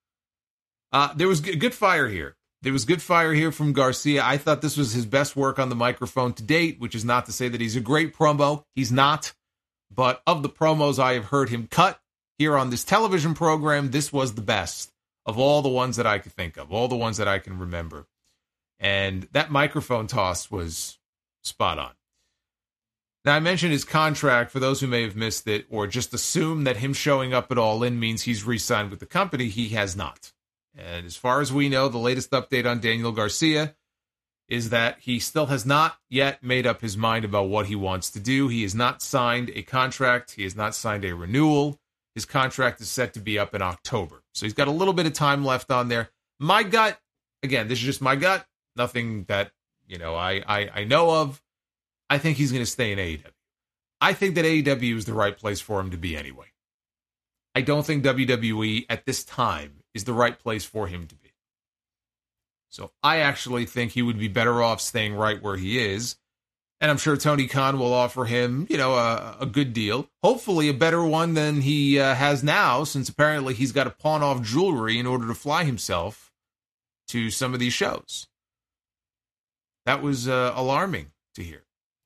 Uh, there was good fire here. There was good fire here from Garcia. I thought this was his best work on the microphone to date, which is not to say that he's a great promo. He's not. But of the promos I have heard him cut here on this television program, this was the best of all the ones that I could think of, all the ones that I can remember. And that microphone toss was spot on. Now, I mentioned his contract for those who may have missed it or just assume that him showing up at All In means he's re-signed with the company. He has not. And as far as we know, the latest update on Daniel Garcia is that he still has not yet made up his mind about what he wants to do. He has not signed a contract. He has not signed a renewal. His contract is set to be up in October. So he's got a little bit of time left on there. My gut, again, this is just my gut, nothing that, you know, I, I, I know of. I think he's going to stay in A E W. I think that A E W is the right place for him to be anyway. I don't think W W E at this time is the right place for him to be. So I actually think he would be better off staying right where he is. And I'm sure Tony Khan will offer him, you know, a, a good deal. Hopefully a better one than he uh, has now, since apparently he's got to pawn off jewelry in order to fly himself to some of these shows. That was uh, alarming to hear.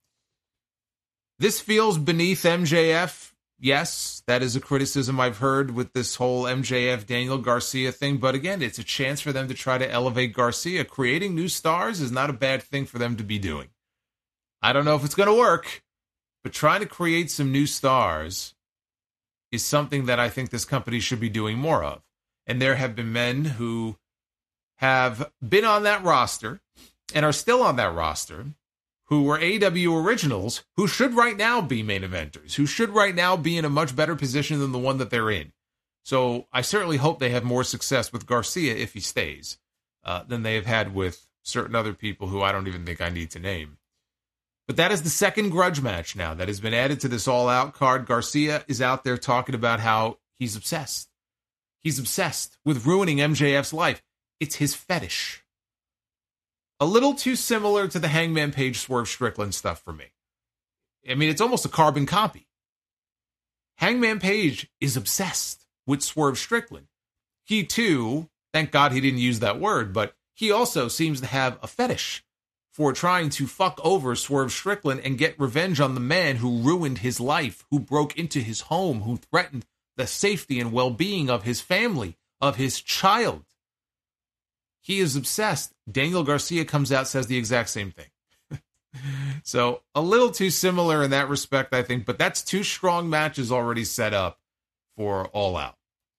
This feels beneath M J F. Yes, that is a criticism I've heard with this whole M J F Daniel Garcia thing. But again, it's a chance for them to try to elevate Garcia. Creating new stars is not a bad thing for them to be doing. I don't know if it's going to work, but trying to create some new stars is something that I think this company should be doing more of. And there have been men who have been on that roster and are still on that roster who were A E W originals, who should right now be main eventers, who should right now be in a much better position than the one that they're in. So I certainly hope they have more success with Garcia if he stays uh, than they have had with certain other people who I don't even think I need to name. But that is the second grudge match now that has been added to this all-out card. Garcia is out there talking about how he's obsessed. He's obsessed with ruining M J F's life. It's his fetish. A little too similar to the Hangman Page Swerve Strickland stuff for me. I mean, it's almost a carbon copy. Hangman Page is obsessed with Swerve Strickland. He too, thank God he didn't use that word, but he also seems to have a fetish for trying to fuck over Swerve Strickland and get revenge on the man who ruined his life, who broke into his home, who threatened the safety and well-being of his family, of his child. He is obsessed. Daniel Garcia comes out, says the exact same thing. So a little too similar in that respect, I think, but that's two strong matches already set up for All Out.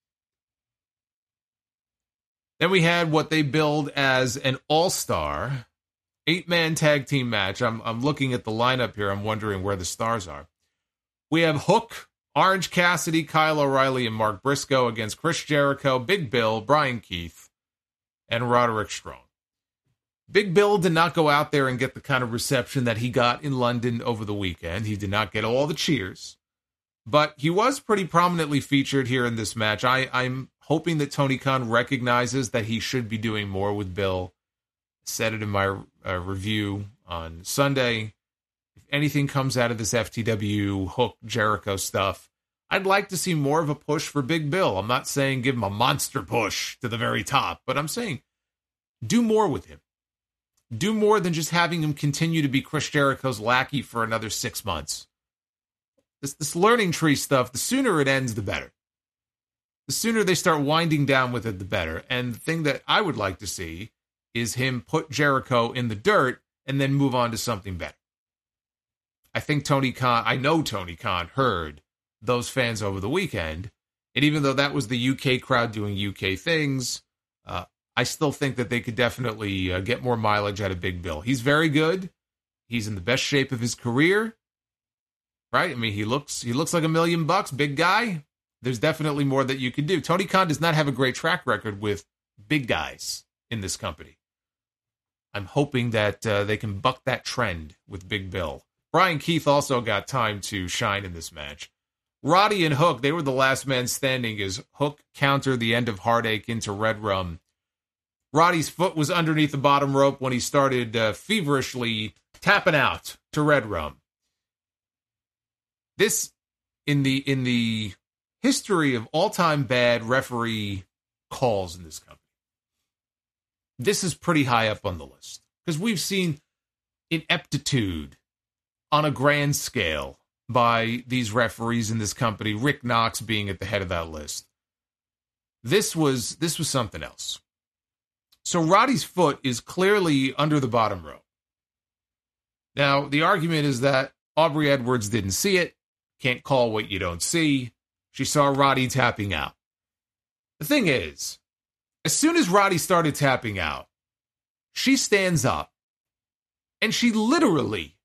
Then we had what they billed as an all-star eight-man tag team match. I'm I'm looking at the lineup here. I'm wondering where the stars are. We have Hook, Orange Cassidy, Kyle O'Reilly, and Mark Briscoe against Chris Jericho, Big Bill, Brian Keith, and Roderick Strong. Big Bill did not go out there and get the kind of reception that he got in London over the weekend. He did not get all the cheers, but he was pretty prominently featured here in this match. I, I'm hoping that Tony Khan recognizes that he should be doing more with Bill. said it in my uh, review on Sunday. If anything comes out of this F T W Hook Jericho stuff, I'd like to see more of a push for Big Bill. I'm not saying give him a monster push to the very top, but I'm saying do more with him. Do more than just having him continue to be Chris Jericho's lackey for another six months. This, this learning tree stuff, the sooner it ends, the better. The sooner they start winding down with it, the better. And the thing that I would like to see is him put Jericho in the dirt and then move on to something better. I think Tony Khan, I know Tony Khan heard those fans over the weekend. And even though that was the U K crowd doing U K things, uh, I still think that they could definitely uh, get more mileage out of Big Bill. He's very good. He's in the best shape of his career. Right? I mean, he looks he looks like a million bucks, big guy. There's definitely more that you can do. Tony Khan does not have a great track record with big guys in this company. I'm hoping that uh, they can buck that trend with Big Bill. Brian Keith also got time to shine in this match. Roddy and Hook, they were the last men standing as Hook countered the end of Heartache into Red Rum. Roddy's foot was underneath the bottom rope when he started uh, feverishly tapping out to Red Rum. This, in the in the history of all-time bad referee calls in this company, this is pretty high up on the list. Because we've seen ineptitude on a grand scale by these referees in this company, Rick Knox being at the head of that list. This was this was something else. So Roddy's foot is clearly under the bottom rope. Now, the argument is that Aubrey Edwards didn't see it. Can't call what you don't see. She saw Roddy tapping out. The thing is, as soon as Roddy started tapping out, she stands up and she literally,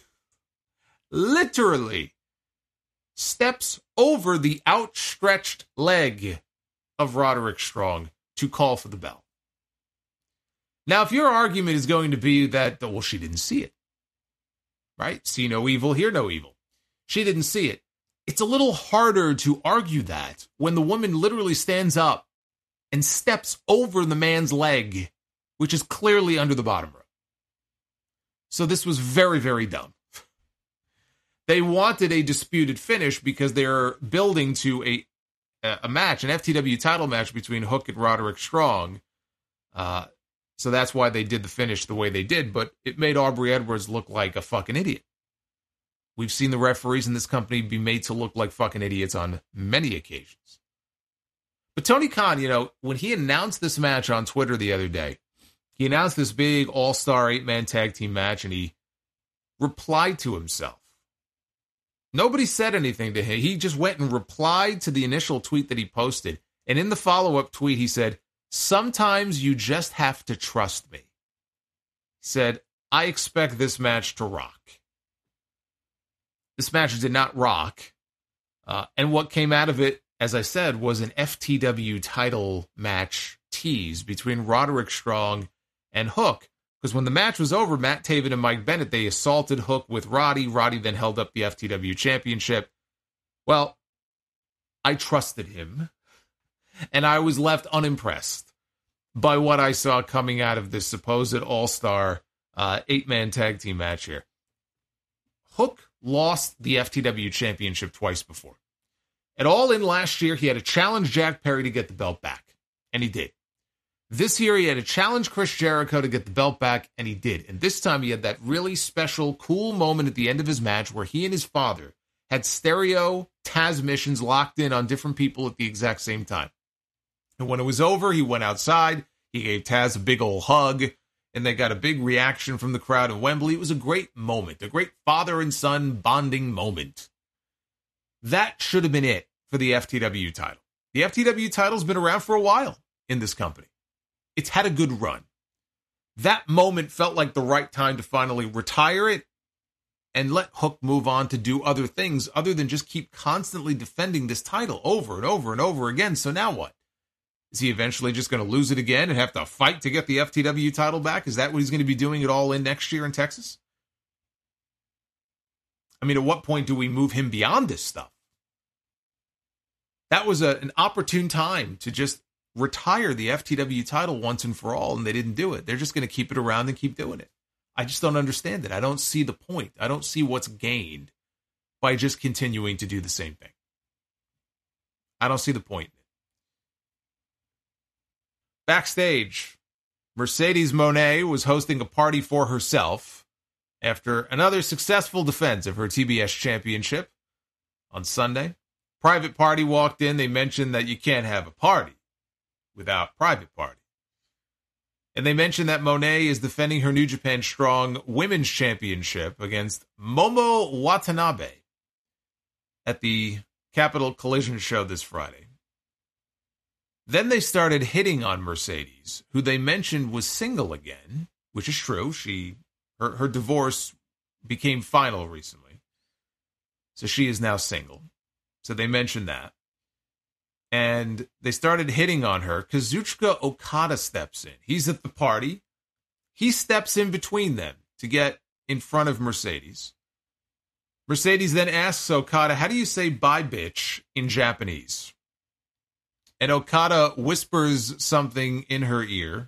literally steps over the outstretched leg of Roderick Strong to call for the bell. Now, if your argument is going to be that, well, she didn't see it, right? See no evil, hear no evil. She didn't see it. It's a little harder to argue that when the woman literally stands up and steps over the man's leg, which is clearly under the bottom rope. So this was very, very dumb. They wanted a disputed finish because they're building to a a match, an F T W title match between Hook and Roderick Strong. Uh, so that's why they did the finish the way they did, but it made Aubrey Edwards look like a fucking idiot. We've seen the referees in this company be made to look like fucking idiots on many occasions. But Tony Khan, you know, when he announced this match on Twitter the other day, he announced this big all-star eight-man tag team match, and he replied to himself. Nobody said anything to him. He just went and replied to the initial tweet that he posted. And in the follow-up tweet, he said, "Sometimes you just have to trust me." He said, "I expect this match to rock." This match did not rock. Uh, and what came out of it, as I said, was an F T W title match tease between Roderick Strong and Hook. Because when the match was over, Matt Taven and Mike Bennett, they assaulted Hook with Roddy. Roddy then held up the F T W championship. Well, I trusted him, and I was left unimpressed by what I saw coming out of this supposed all-star uh, eight-man tag team match here. Hook lost the F T W championship twice before. At All In last year, he had to challenge Jack Perry to get the belt back, and he did. This year, he had to challenge Chris Jericho to get the belt back, and he did. And this time, he had that really special, cool moment at the end of his match where he and his father had stereo Taz missions locked in on different people at the exact same time. And when it was over, he went outside, he gave Taz a big old hug, and they got a big reaction from the crowd in Wembley. It was a great moment, a great father and son bonding moment. That should have been it for the F T W title. The F T W title's been around for a while in this company. It's had a good run. That moment felt like the right time to finally retire it and let Hook move on to do other things other than just keep constantly defending this title over and over and over again. So now what? Is he eventually just going to lose it again and have to fight to get the F T W title back? Is that what he's going to be doing it All In next year in Texas? I mean, at what point do we move him beyond this stuff? That was a, an opportune time to just retire the F T W title once and for all, and they didn't do it. They're just going to keep it around and keep doing it. I just don't understand it. I don't see the point. I don't see what's gained by just continuing to do the same thing. I don't see the point. Backstage, Mercedes Moné was hosting a party for herself after another successful defense of her T B S championship on Sunday. Private Party walked in. They mentioned that you can't have a party without Private Party. And they mentioned that Moné is defending her New Japan Strong Women's Championship against Momo Watanabe at the Capital Collision show this Friday. Then they started hitting on Mercedes, who they mentioned was single again, which is true. She her, her divorce became final recently, so she is now single. So they mentioned that. And they started hitting on her. Kazuchika Okada steps in. He's at the party. He steps in between them to get in front of Mercedes. Mercedes then asks Okada, how do you say bye bitch in Japanese? And Okada whispers something in her ear.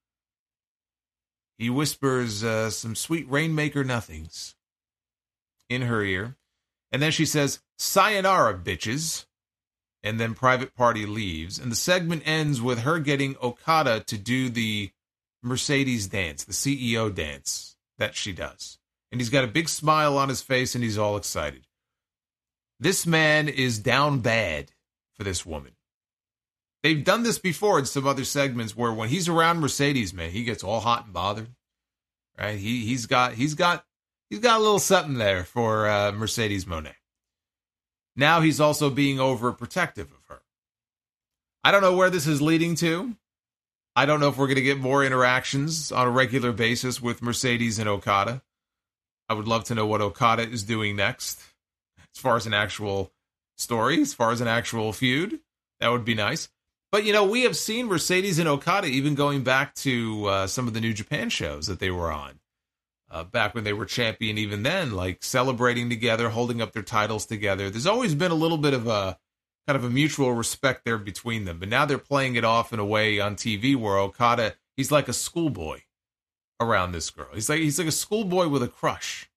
He whispers uh, some sweet Rainmaker nothings in her ear. And then she says, sayonara, bitches. And then Private Party leaves. And the segment ends with her getting Okada to do the Mercedes dance, the C E O dance that she does. And he's got a big smile on his face and he's all excited. This man is down bad for this woman. They've done this before in some other segments where when he's around Mercedes, man, he gets all hot and bothered. Right? He he's got he's got he's got a little something there for uh, Mercedes Moné. Now he's also being overprotective of her. I don't know where this is leading to. I don't know if we're going to get more interactions on a regular basis with Mercedes and Okada. I would love to know what Okada is doing next. As far as an actual story, as far as an actual feud, that would be nice. But, you know, we have seen Mercedes and Okada even going back to uh, some of the New Japan shows that they were on. Uh, back when they were champion even then, like celebrating together, holding up their titles together. There's always been a little bit of a kind of a mutual respect there between them. But now they're playing it off in a way on T V where Okada, he's like a schoolboy around this girl. He's like he's like a schoolboy with a crush.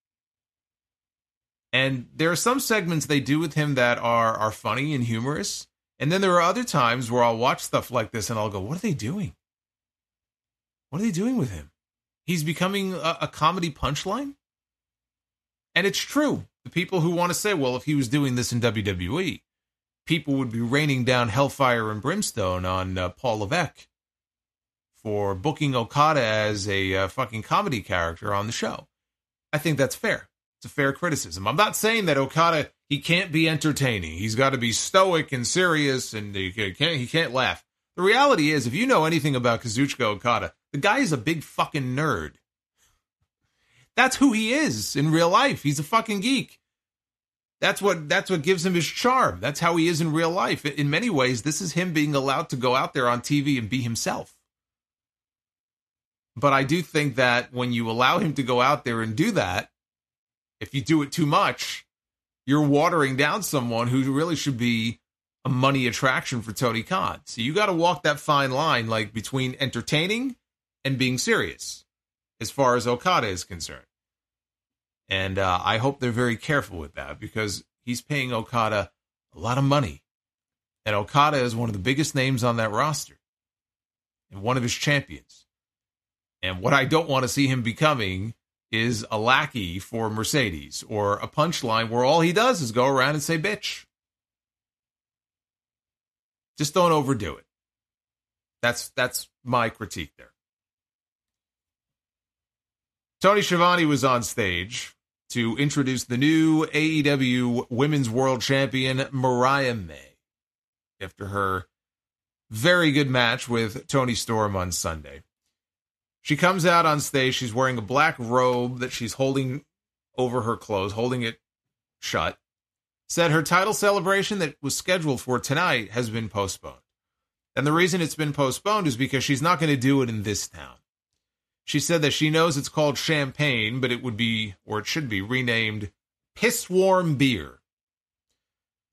And there are some segments they do with him that are are funny and humorous. And then there are other times where I'll watch stuff like this and I'll go, what are they doing? What are they doing with him? He's becoming a, a comedy punchline? And it's true. The people who want to say, well, if he was doing this in W W E, people would be raining down hellfire and brimstone on uh, Paul Levesque for booking Okada as a uh, fucking comedy character on the show. I think that's fair. It's a fair criticism. I'm not saying that Okada, he can't be entertaining. He's got to be stoic and serious, and he can't, he can't laugh. The reality is, if you know anything about Kazuchika Okada, the guy is a big fucking nerd. That's who he is in real life. He's a fucking geek. That's what that's what gives him his charm. That's how he is in real life. In many ways, this is him being allowed to go out there on T V and be himself. But I do think that when you allow him to go out there and do that, if you do it too much, you're watering down someone who really should be a money attraction for Tony Khan. So you got to walk that fine line, like between entertaining and being serious, as far as Okada is concerned. And uh, I hope they're very careful with that, because he's paying Okada a lot of money. And Okada is one of the biggest names on that roster and one of his champions. And what I don't want to see him becoming is a lackey for Mercedes or a punchline where all he does is go around and say bitch. Just don't overdo it. That's that's my critique there. Tony Schiavone was on stage to introduce the new A E W Women's World Champion, Mariah May, after her very good match with Toni Storm on Sunday. She comes out on stage. She's wearing a black robe that she's holding over her clothes, holding it shut. Said her title celebration that was scheduled for tonight has been postponed. And the reason it's been postponed is because she's not going to do it in this town. She said that she knows it's called Champagne, but it would be, or it should be, renamed Piss Warm Beer.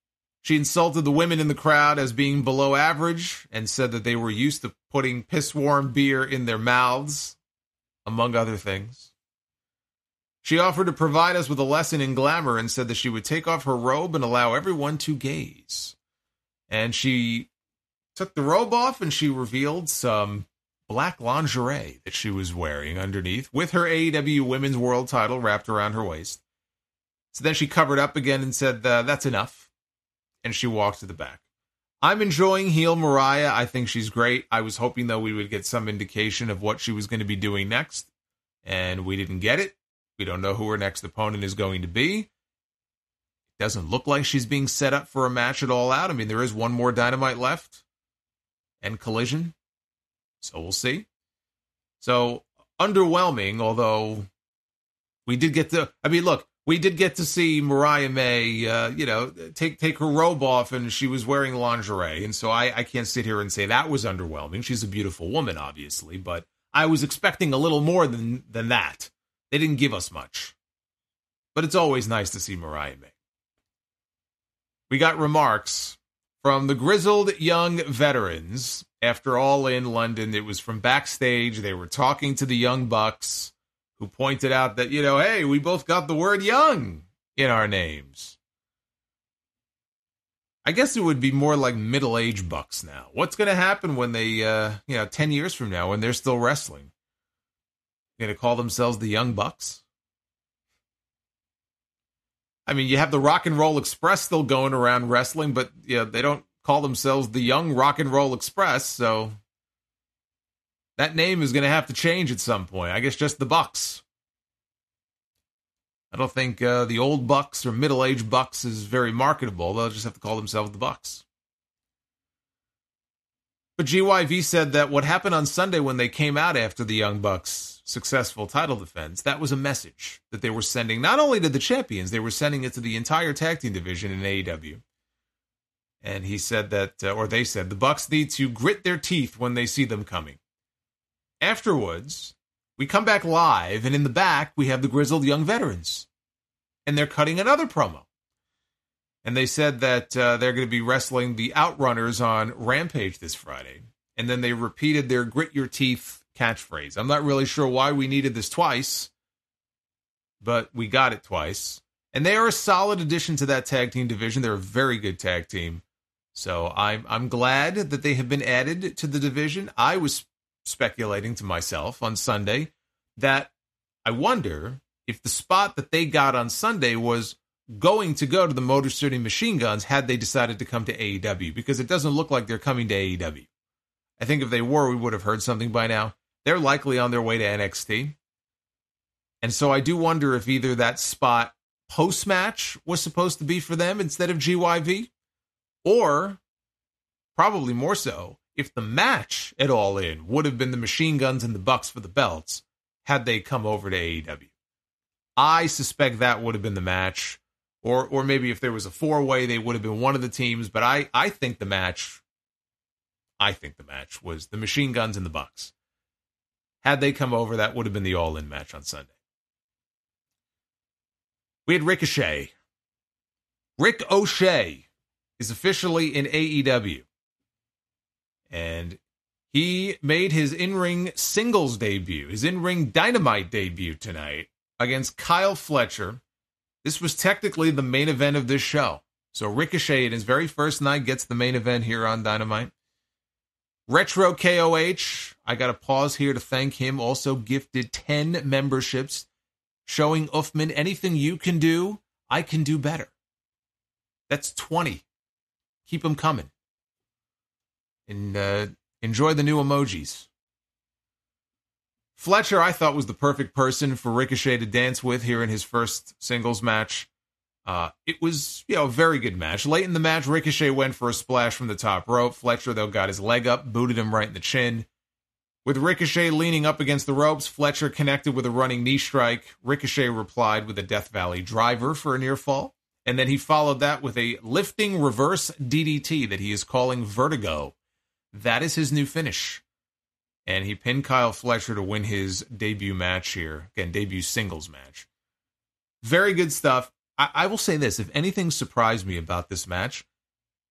She insulted the women in the crowd as being below average and said that they were used to putting piss-warm beer in their mouths, among other things. She offered to provide us with a lesson in glamour and said that she would take off her robe and allow everyone to gaze. And she took the robe off and she revealed some black lingerie that she was wearing underneath with her A E W Women's World title wrapped around her waist. So then she covered up again and said, uh, that's enough. And she walked to the back. I'm enjoying heel Mariah. I think she's great. I was hoping, though, we would get some indication of what she was going to be doing next. And we didn't get it. We don't know who her next opponent is going to be. It doesn't look like she's being set up for a match at All Out. I mean, there is one more Dynamite left. And Collision. So we'll see. So, underwhelming, although we did get to... I mean, look, we did get to see Mariah May, uh, you know, take take her robe off, and she was wearing lingerie. And so I, I can't sit here and say that was underwhelming. She's a beautiful woman, obviously, but I was expecting a little more than, than that. They didn't give us much. But it's always nice to see Mariah May. We got remarks from the grizzled young veterans. After All In London, it was from backstage. They were talking to the Young Bucks, who pointed out that, you know, hey, we both got the word young in our names. I guess it would be more like middle-aged Bucks now. What's going to happen when they, uh, you know, ten years from now when they're still wrestling? Going to call themselves the Young Bucks? I mean, you have the Rock and Roll Express still going around wrestling, but you know, they don't call themselves the Young Rock and Roll Express, so that name is going to have to change at some point. I guess just the Bucks. I don't think uh, the old Bucks or middle-aged Bucks is very marketable. They'll just have to call themselves the Bucks. But G Y V said that what happened on Sunday when they came out after the Young Bucks' successful title defense, that was a message that they were sending not only to the champions, they were sending it to the entire tag team division in A E W. And he said that, uh, or they said, the Bucks need to grit their teeth when they see them coming. Afterwards, we come back live, and in the back, we have the grizzled young veterans. And they're cutting another promo. And they said that uh, they're going to be wrestling the Outrunners on Rampage this Friday. And then they repeated their grit your teeth catchphrase. I'm not really sure why we needed this twice, but we got it twice. And they are a solid addition to that tag team division. They're a very good tag team. So I'm I'm glad that they have been added to the division. I was speculating to myself on Sunday that I wonder if the spot that they got on Sunday was going to go to the Motor City Machine Guns had they decided to come to A E W, because it doesn't look like they're coming to A E W. I think if they were, we would have heard something by now. They're likely on their way to N X T. And so I do wonder if either that spot post-match was supposed to be for them instead of G Y V, or, probably more so, if the match at All In would have been the Machine Guns and the Bucks for the belts had they come over to A E W. I suspect that would have been the match, or or maybe if there was a four-way, they would have been one of the teams, but I, I think the match, I think the match was the Machine Guns and the Bucks. Had they come over, that would have been the All In match on Sunday. We had Ricochet. Rick O'Shea is officially in A E W. And he made his in-ring singles debut, his in-ring Dynamite debut tonight against Kyle Fletcher. This was technically the main event of this show. So Ricochet, in his very first night, gets the main event here on Dynamite. Retro K O H, I got to pause here to thank him, also gifted ten memberships, showing Uffman anything you can do, I can do better. That's twenty. Keep them coming. And uh, enjoy the new emojis. Fletcher, I thought, was the perfect person for Ricochet to dance with here in his first singles match. Uh, it was, you know, a very good match. Late in the match, Ricochet went for a splash from the top rope. Fletcher, though, got his leg up, booted him right in the chin. With Ricochet leaning up against the ropes, Fletcher connected with a running knee strike. Ricochet replied with a Death Valley driver for a near fall. And then he followed that with a lifting reverse D D T that he is calling Vertigo. That is his new finish. And he pinned Kyle Fletcher to win his debut match here. Again, debut singles match. Very good stuff. I, I will say this. If anything surprised me about this match,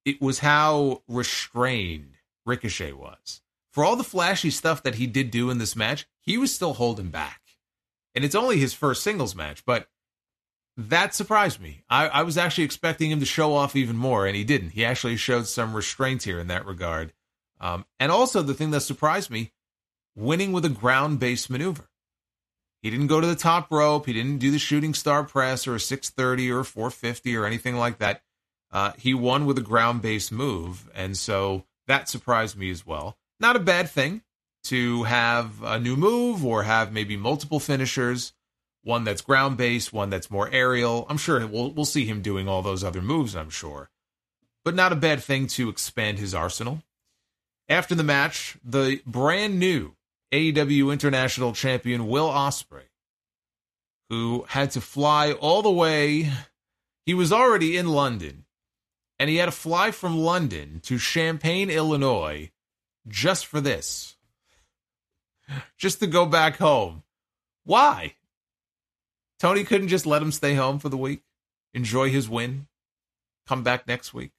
it was how restrained Ricochet was. For all the flashy stuff that he did do in this match, he was still holding back. And it's only his first singles match, but that surprised me. I, I was actually expecting him to show off even more, and he didn't. He actually showed some restraint here in that regard. Um, and also, the thing that surprised me, winning with a ground-based maneuver. He didn't go to the top rope. He didn't do the shooting star press or a six thirty or a four fifty or anything like that. Uh, he won with a ground-based move, and so that surprised me as well. Not a bad thing to have a new move or have maybe multiple finishers, one that's ground-based, one that's more aerial. I'm sure we'll, we'll see him doing all those other moves, I'm sure. But not a bad thing to expand his arsenal. After the match, the brand new A E W International Champion Will Ospreay, who had to fly all the way, he was already in London, and he had to fly from London to Champaign, Illinois, just for this. Just to go back home. Why? Tony couldn't just let him stay home for the week, enjoy his win, come back next week.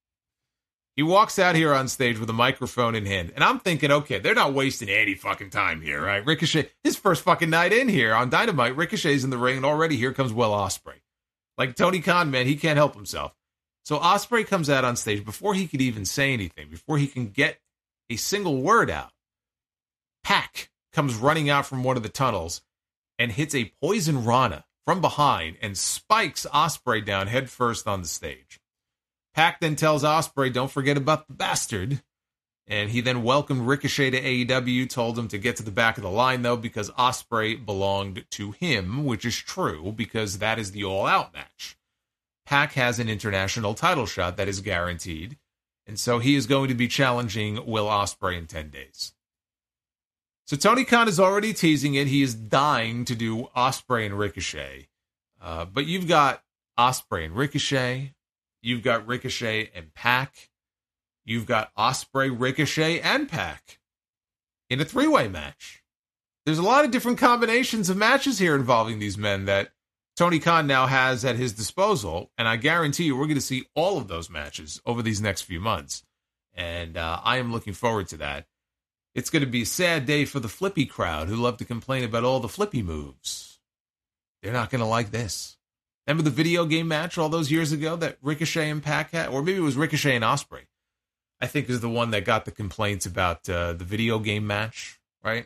He walks out here on stage with a microphone in hand, and I'm thinking, okay, they're not wasting any fucking time here, right? Ricochet, his first fucking night in here on Dynamite, Ricochet's in the ring, and already here comes Will Ospreay. Like Tony Khan, man, he can't help himself. So Ospreay comes out on stage before he could even say anything, before he can get a single word out. Pac comes running out from one of the tunnels and hits a poison Rana from behind and spikes Ospreay down headfirst on the stage. Pac then tells Ospreay, don't forget about the bastard. And he then welcomed Ricochet to A E W, told him to get to the back of the line, though, because Ospreay belonged to him, which is true, because that is the all-out match. Pac has an international title shot that is guaranteed, and so he is going to be challenging Will Ospreay in ten days. So Tony Khan is already teasing it. He is dying to do Ospreay and Ricochet. Uh, but you've got Ospreay and Ricochet. You've got Ricochet and Pac. You've got Ospreay, Ricochet, and Pac in a three-way match. There's a lot of different combinations of matches here involving these men that Tony Khan now has at his disposal, and I guarantee you we're going to see all of those matches over these next few months. And uh, I am looking forward to that. It's going to be a sad day for the flippy crowd who love to complain about all the flippy moves. They're not going to like this. Remember the video game match all those years ago that Ricochet and Pac had? Or maybe it was Ricochet and Ospreay. I think is the one that got the complaints about uh, the video game match, right?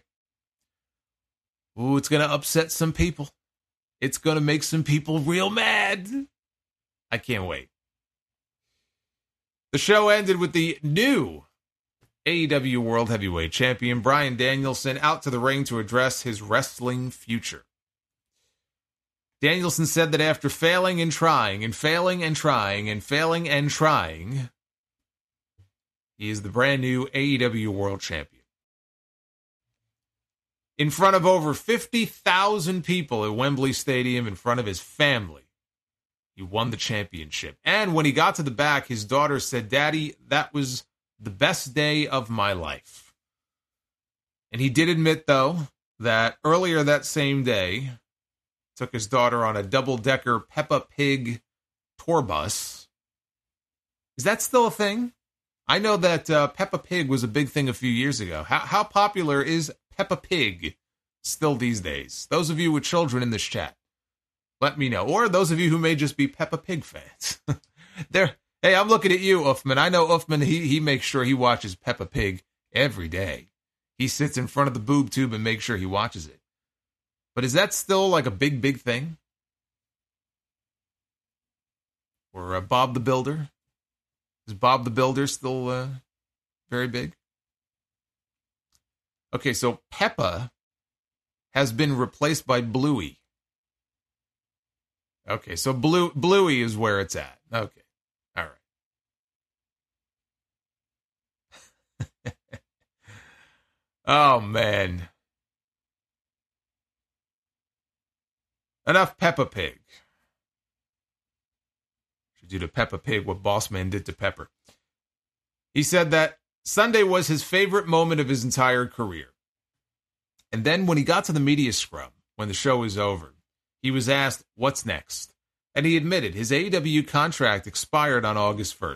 Ooh, it's going to upset some people. It's going to make some people real mad. I can't wait. The show ended with the new A E W World Heavyweight Champion Bryan Danielson out to the ring to address his wrestling future. Danielson said that after failing and trying and failing and trying and failing and trying, he is the brand new A E W World Champion. In front of over fifty thousand people at Wembley Stadium, in front of his family, he won the championship. And when he got to the back, his daughter said, "Daddy, that was the best day of my life." And he did admit, though, that earlier that same day, took his daughter on a double-decker Peppa Pig tour bus. Is that still a thing? I know that uh, Peppa Pig was a big thing a few years ago. How, how popular is Peppa Pig still these days? Those of you with children in this chat, let me know. Or those of you who may just be Peppa Pig fans. They're, hey, I'm looking at you, Uffman. I know Uffman, he, he makes sure he watches Peppa Pig every day. He sits in front of the boob tube and makes sure he watches it. But is that still like a big, big thing? Or uh, Bob the Builder? Is Bob the Builder still uh, very big? Okay, so Peppa has been replaced by Bluey. Okay, so Blue Bluey is where it's at. Okay, all right. Oh, man. Enough Peppa Pig. Should do to Peppa Pig what Bossman did to Pepper. He said that Sunday was his favorite moment of his entire career. And then when he got to the media scrum, when the show was over, he was asked, what's next? And he admitted his A E W contract expired on August first.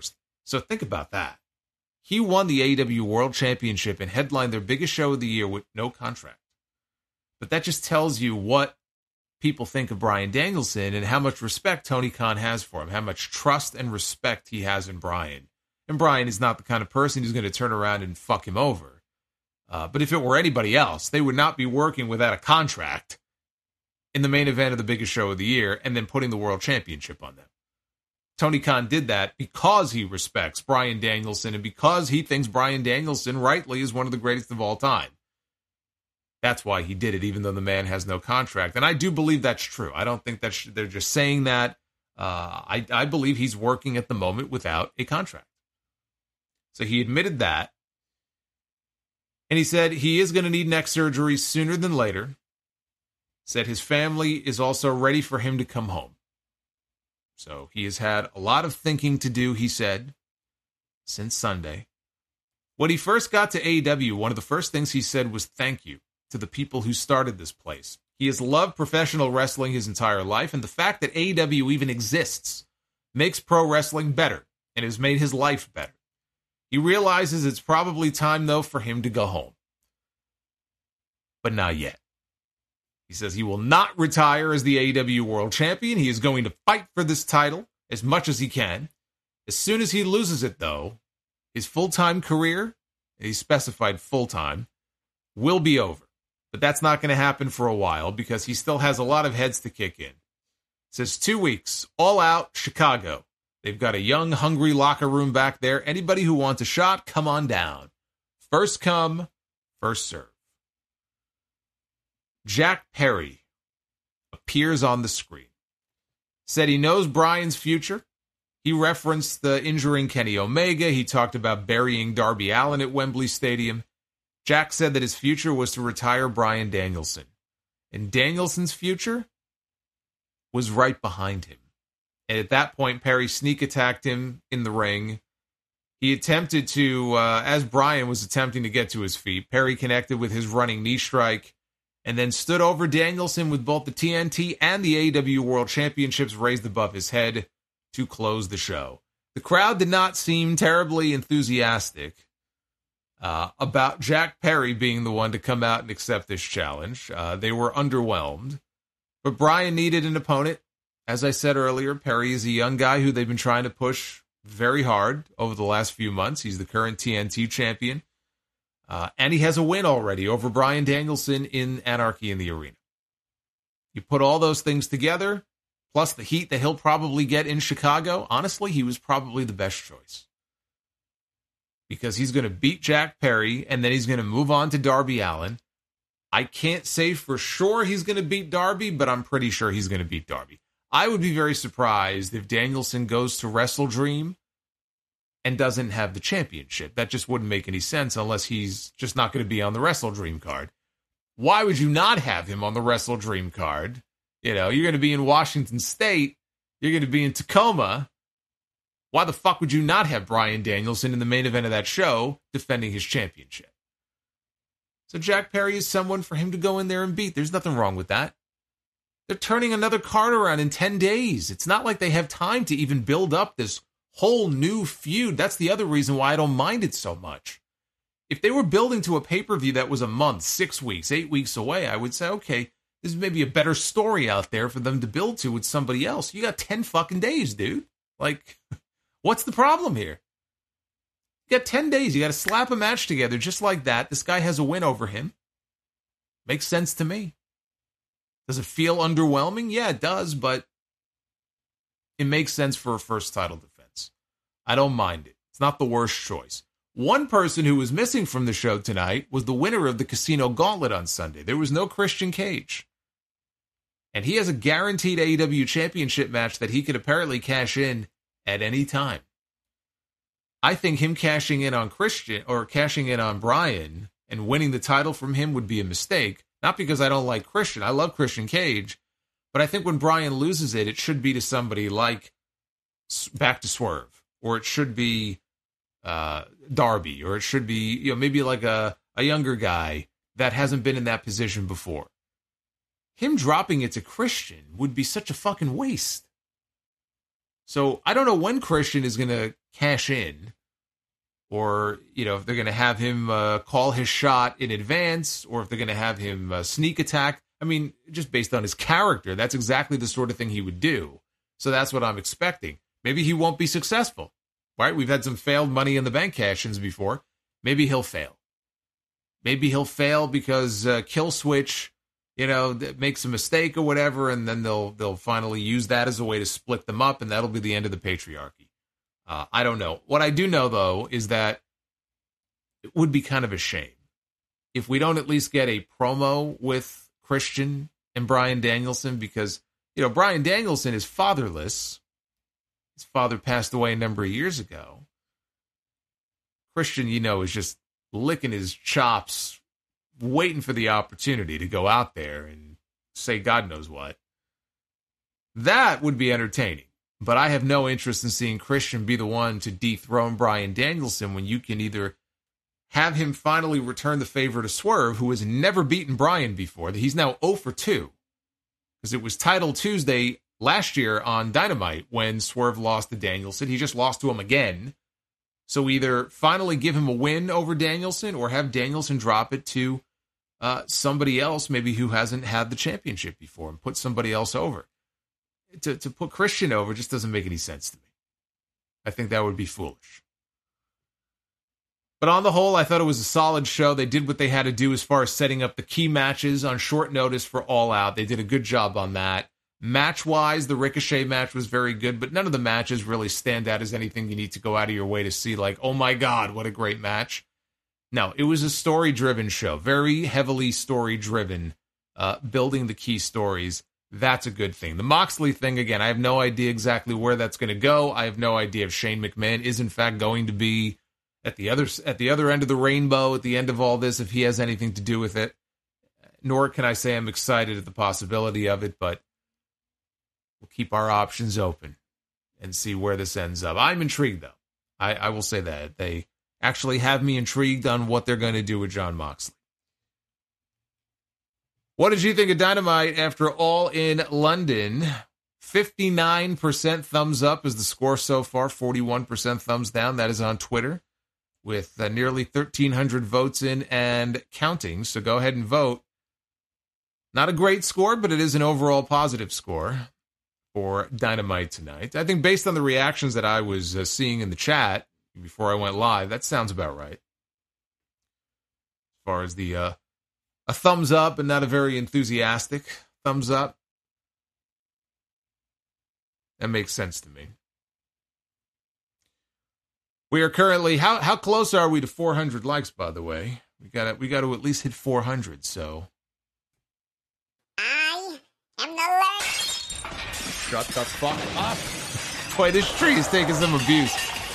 So think about that. He won the A E W World Championship and headlined their biggest show of the year with no contract. But that just tells you what people think of Bryan Danielson and how much respect Tony Khan has for him, how much trust and respect he has in Bryan. And Bryan is not the kind of person who's going to turn around and fuck him over. Uh, but if it were anybody else, they would not be working without a contract in the main event of the biggest show of the year and then putting the world championship on them. Tony Khan did that because he respects Bryan Danielson and because he thinks Bryan Danielson rightly is one of the greatest of all time. That's why he did it, even though the man has no contract. And I do believe that's true. I don't think that sh- they're just saying that. Uh, I, I believe he's working at the moment without a contract. So he admitted that. And he said he is going to need neck surgery sooner than later. Said his family is also ready for him to come home. So he has had a lot of thinking to do, he said, since Sunday. When he first got to A E W, one of the first things he said was thank you to the people who started this place. He has loved professional wrestling his entire life, and the fact that A E W even exists makes pro wrestling better and has made his life better. He realizes it's probably time, though, for him to go home. But not yet. He says he will not retire as the A E W World Champion. He is going to fight for this title as much as he can. As soon as he loses it, though, his full-time career, and he specified full-time, will be over. But that's not going to happen for a while because he still has a lot of heads to kick in. It says two weeks, all out, Chicago. They've got a young, hungry locker room back there. Anybody who wants a shot, come on down. First come, first serve. Jack Perry appears on the screen. Said he knows Bryan's future. He referenced the injuring Kenny Omega. He talked about burying Darby Allin at Wembley Stadium. Jack said that his future was to retire Bryan Danielson. And Danielson's future was right behind him. And at that point, Perry sneak attacked him in the ring. He attempted to, uh, as Bryan was attempting to get to his feet, Perry connected with his running knee strike and then stood over Danielson with both the T N T and the A E W World Championships raised above his head to close the show. The crowd did not seem terribly enthusiastic uh, about Jack Perry being the one to come out and accept this challenge. Uh, they were underwhelmed. But Bryan needed an opponent. As I said earlier, Perry is a young guy who they've been trying to push very hard over the last few months. He's the current T N T champion. Uh, and he has a win already over Bryan Danielson in Anarchy in the Arena. You put all those things together, plus the heat that he'll probably get in Chicago, honestly, he was probably the best choice. Because he's going to beat Jack Perry, and then he's going to move on to Darby Allin. I can't say for sure he's going to beat Darby, but I'm pretty sure he's going to beat Darby. I would be very surprised if Danielson goes to Wrestle Dream and doesn't have the championship. That just wouldn't make any sense unless he's just not going to be on the Wrestle Dream card. Why would you not have him on the Wrestle Dream card? You know, you're going to be in Washington State. You're going to be in Tacoma. Why the fuck would you not have Bryan Danielson in the main event of that show defending his championship? So Jack Perry is someone for him to go in there and beat. There's nothing wrong with that. They're turning another card around in ten days. It's not like they have time to even build up this whole new feud. That's the other reason why I don't mind it so much. If they were building to a pay-per-view that was a month, six weeks, eight weeks away, I would say, okay, this is maybe a better story out there for them to build to with somebody else. You got ten fucking days, dude. Like, what's the problem here? You got ten days. You got to slap a match together just like that. This guy has a win over him. Makes sense to me. Does it feel underwhelming? Yeah, it does, but it makes sense for a first title defense. I don't mind it. It's not the worst choice. One person who was missing from the show tonight was the winner of the Casino Gauntlet on Sunday. There was no Christian Cage. And he has a guaranteed A E W championship match that he could apparently cash in at any time. I think him cashing in on Christian, or cashing in on Bryan, and winning the title from him would be a mistake. Not because I don't like Christian. I love Christian Cage. But I think when Bryan loses it, it should be to somebody like back to Swerve. Or it should be uh, Darby. Or it should be, you know, maybe like a, a younger guy that hasn't been in that position before. Him dropping it to Christian would be such a fucking waste. So I don't know when Christian is going to cash in, or, you know, if they're going to have him uh, call his shot in advance, or if they're going to have him uh, sneak attack. I mean, just based on his character, that's exactly the sort of thing he would do. So that's what I'm expecting. Maybe he won't be successful, right? We've had some failed Money in the Bank cash-ins before. Maybe he'll fail. Maybe he'll fail because uh, Kill Switch, you know, makes a mistake or whatever, and then they'll they'll finally use that as a way to split them up, and that'll be the end of the patriarchy. Uh, I don't know. What I do know, though, is that it would be kind of a shame if we don't at least get a promo with Christian and Bryan Danielson, because, you know, Bryan Danielson is fatherless. His father passed away a number of years ago. Christian, you know, is just licking his chops, waiting for the opportunity to go out there and say God knows what. That would be entertaining. But I have no interest in seeing Christian be the one to dethrone Bryan Danielson when you can either have him finally return the favor to Swerve, who has never beaten Bryan before. He's now oh for two. Because it was Title Tuesday last year on Dynamite when Swerve lost to Danielson. He just lost to him again. So either finally give him a win over Danielson or have Danielson drop it to uh, somebody else, maybe who hasn't had the championship before, and put somebody else over. To to put Christian over just doesn't make any sense to me. I think that would be foolish. But on the whole, I thought it was a solid show. They did what they had to do as far as setting up the key matches on short notice for All Out. They did a good job on that. Match-wise, the Ricochet match was very good, but none of the matches really stand out as anything you need to go out of your way to see, like, oh my God, what a great match. No, it was a story-driven show, very heavily story-driven, uh, building the key stories. That's a good thing. The Moxley thing, again, I have no idea exactly where that's going to go. I have no idea if Shane McMahon is, in fact, going to be at the other at the other end of the rainbow at the end of all this, if he has anything to do with it. Nor can I say I'm excited at the possibility of it, but we'll keep our options open and see where this ends up. I'm intrigued, though. I, I will say that. They actually have me intrigued on what they're going to do with Jon Moxley. What did you think of Dynamite after All in London? fifty-nine percent thumbs up is the score so far, forty-one percent thumbs down. That is on Twitter with uh, nearly thirteen hundred votes in and counting. So go ahead and vote. Not a great score, but it is an overall positive score for Dynamite tonight. I think based on the reactions that I was uh, seeing in the chat before I went live, that sounds about right. As far as the uh, a thumbs up and not a very enthusiastic thumbs up. That makes sense to me. We are currently, how how close are we to four hundred likes, by the way? We got we got to at least hit four hundred, so. I am the Lord. Shut the fuck up. Boy, this tree is taking some abuse.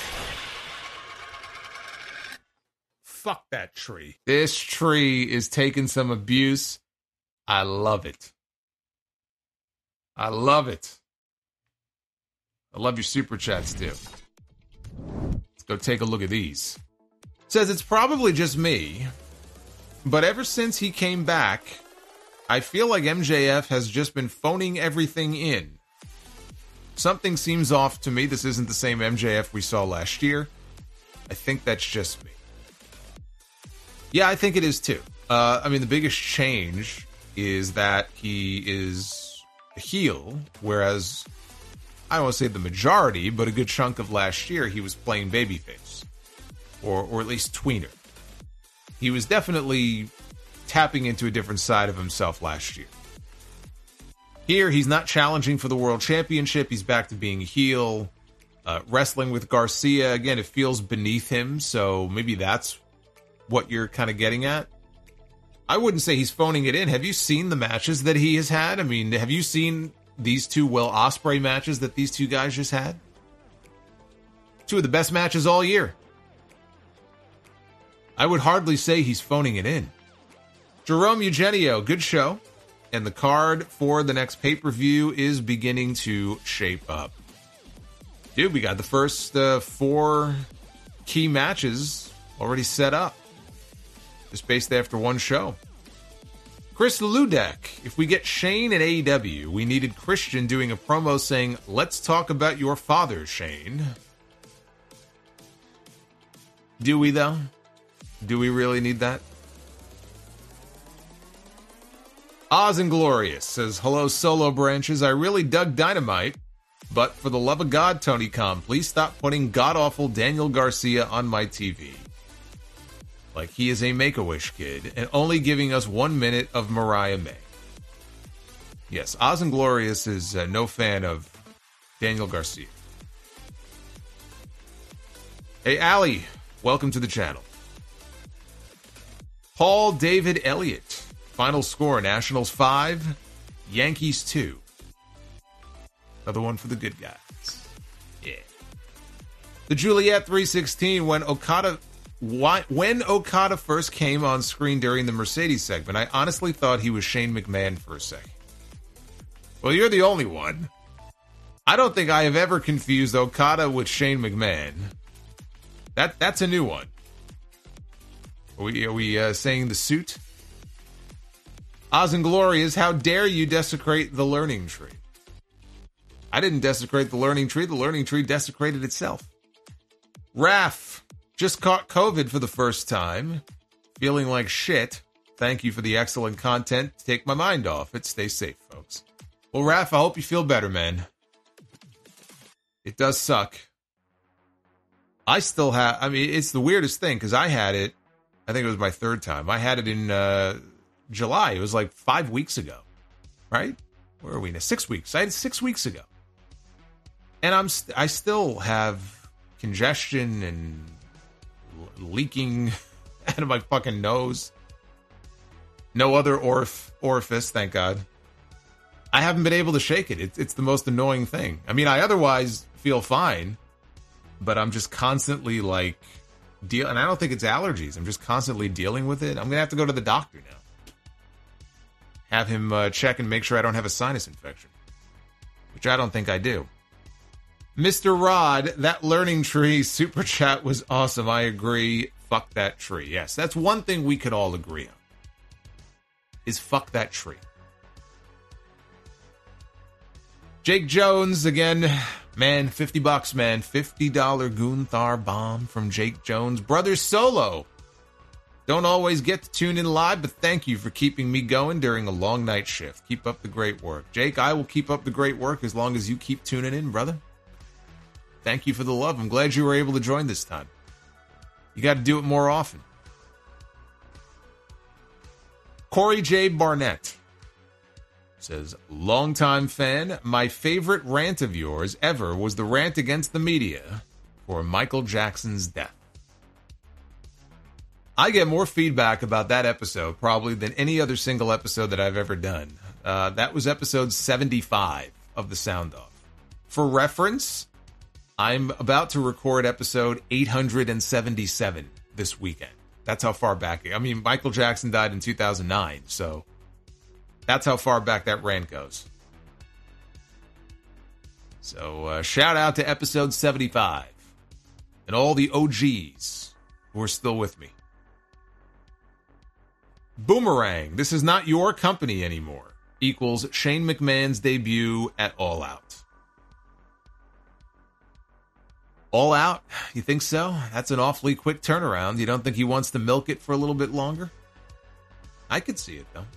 Fuck that tree. This tree is taking some abuse. I love it. I love it. I love your super chats, too. Let's go take a look at these. Says it's probably just me, but ever since he came back, I feel like M J F has just been phoning everything in. Something seems off to me. This isn't the same M J F we saw last year. I think that's just me. Yeah, I think it is too. Uh, I mean, the biggest change is that he is a heel, whereas I don't want to say the majority, but a good chunk of last year he was playing babyface, or or at least tweener. He was definitely tapping into a different side of himself last year. Here, he's not challenging for the world championship. He's back to being a heel, uh, wrestling with Garcia. Again, it feels beneath him, so maybe that's what you're kind of getting at. I wouldn't say he's phoning it in. Have you seen the matches that he has had? I mean, have you seen these two Will Ospreay matches that these two guys just had? Two of the best matches all year. I would hardly say he's phoning it in. Jerome Eugenio, good show. And the card for the next pay-per-view is beginning to shape up. Dude, we got the first uh, four key matches already set up. Just based after one show. Chris Ludek, if we get Shane at A E W, we needed Christian doing a promo saying, "Let's talk about your father, Shane." Do we, though? Do we really need that? Oz and Glorious says, "Hello, Solo Branches. I really dug Dynamite, but for the love of God, Tony Khan, please stop putting god-awful Daniel Garcia on my T V. Like he is a Make-A-Wish kid, and only giving us one minute of Mariah May." Yes, Oz and Glorious is uh, no fan of Daniel Garcia. Hey, Allie, welcome to the channel. Paul David Elliott, final score, Nationals five, Yankees two. Another one for the good guys. Yeah. The Juliet three sixteen, when Okada... Why, when Okada first came on screen during the Mercedes segment, I honestly thought he was Shane McMahon for a second. Well, you're the only one. I don't think I have ever confused Okada with Shane McMahon. That That's a new one. Are we, are we uh, saying the suit? Oz and Glorious, how dare you desecrate the learning tree? I didn't desecrate the learning tree. The learning tree desecrated itself. Raph. Just caught COVID for the first time. Feeling like shit. Thank you for the excellent content to take my mind off it. Stay safe, folks. Well, Raph, I hope you feel better, man. It does suck. I still have... I mean, it's the weirdest thing, because I had it... I think it was my third time. I had it in uh, July. It was like five weeks ago. Right? Where are we now? Six weeks. I had it six weeks ago. And I'm st- I still have congestion and... leaking out of my fucking nose. No other orf- orifice, thank God. I haven't been able to shake it. It's, it's the most annoying thing. I mean, I otherwise feel fine, but I'm just constantly like deal. And I don't think it's allergies. I'm just constantly dealing with it. I'm gonna have to go to the doctor now. Have him uh, check and make sure I don't have a sinus infection, which I don't think I do. Mister Rod, that learning tree super chat was awesome. I agree. Fuck that tree. Yes, that's one thing we could all agree on. Is fuck that tree. Jake Jones, again, man, fifty bucks, man. fifty dollars Gunther bomb from Jake Jones. Brother Solo. Don't always get to tune in live, but thank you for keeping me going during a long night shift. Keep up the great work. Jake, I will keep up the great work as long as you keep tuning in, brother. Thank you for the love. I'm glad you were able to join this time. You got to do it more often. Corey J. Barnett says, longtime fan, my favorite rant of yours ever was the rant against the media for Michael Jackson's death. I get more feedback about that episode probably than any other single episode that I've ever done. Uh, that was episode seventy-five of the Sound Off. For reference, I'm about to record episode eight hundred seventy-seven this weekend. That's how far back. I mean, Michael Jackson died in two thousand nine, so that's how far back that rant goes. So, uh, shout out to episode seventy-five and all the O Gs who are still with me. Boomerang, this is not your company anymore, equals Shane McMahon's debut at All Out. All Out? You think so? That's an awfully quick turnaround. You don't think he wants to milk it for a little bit longer? I could see it, though.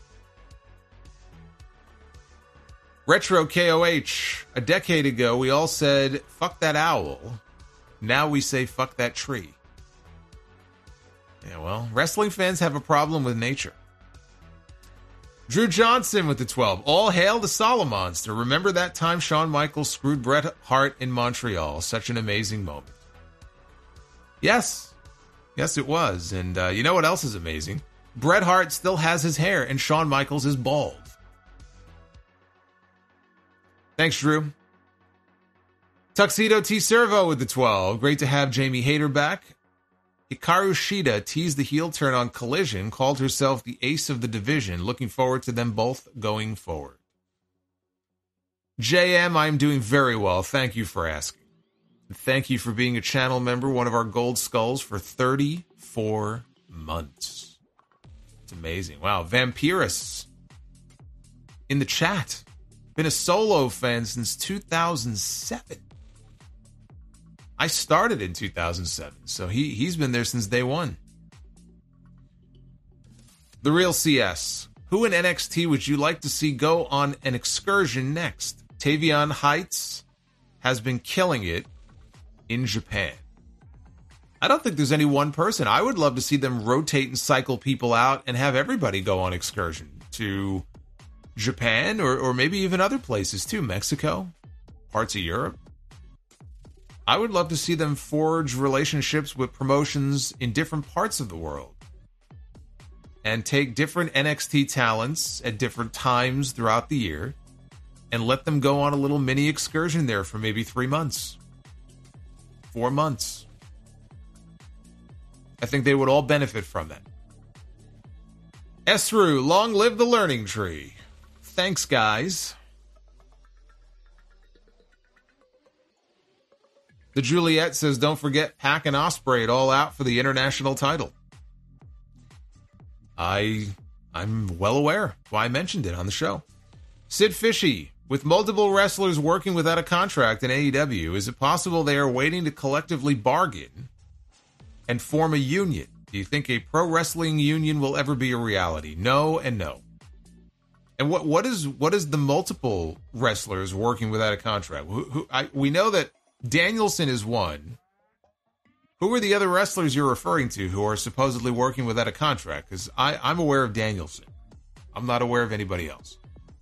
Retro K O H. A decade ago, we all said, fuck that owl. Now we say, fuck that tree. Yeah, well, wrestling fans have a problem with nature. Drew Johnson with the twelve. All hail the Solomonster. Remember that time Shawn Michaels screwed Bret Hart in Montreal? Such an amazing moment. Yes. Yes, it was. And uh, you know what else is amazing? Bret Hart still has his hair and Shawn Michaels is bald. Thanks, Drew. Tuxedo T. Servo with the twelve. Great to have Jamie Hayter back. Hikaru Shida teased the heel turn on Collision, called herself the ace of the division. Looking forward to them both going forward. J M, I'm doing very well. Thank you for asking. Thank you for being a channel member, one of our gold skulls, for thirty-four months. It's amazing. Wow, Vampirus in the chat. Been a Solo fan since two thousand seven. I started in two thousand seven, so he, he's been there since day one. The Real C S. Who in N X T would you like to see go on an excursion next? Tavion Heights has been killing it in Japan. I don't think there's any one person. I would love to see them rotate and cycle people out and have everybody go on excursion to Japan or, or maybe even other places too. Mexico, parts of Europe. I would love to see them forge relationships with promotions in different parts of the world and take different N X T talents at different times throughout the year and let them go on a little mini excursion there for maybe three months, four months. I think they would all benefit from that. Esru, long live the learning tree. Thanks, guys. The Juliet says, don't forget Pac and Ospreay it all out for the international title. I, I'm well aware. Why I mentioned it on the show. Sid Fishy, with multiple wrestlers working without a contract in A E W, is it possible they are waiting to collectively bargain and form a union? Do you think a pro wrestling union will ever be a reality? No and no. And what what is what is the multiple wrestlers working without a contract? Who, who I, we know that Danielson is one. Who are the other wrestlers you're referring to who are supposedly working without a contract? Because I'm aware of Danielson. I'm not aware of anybody else.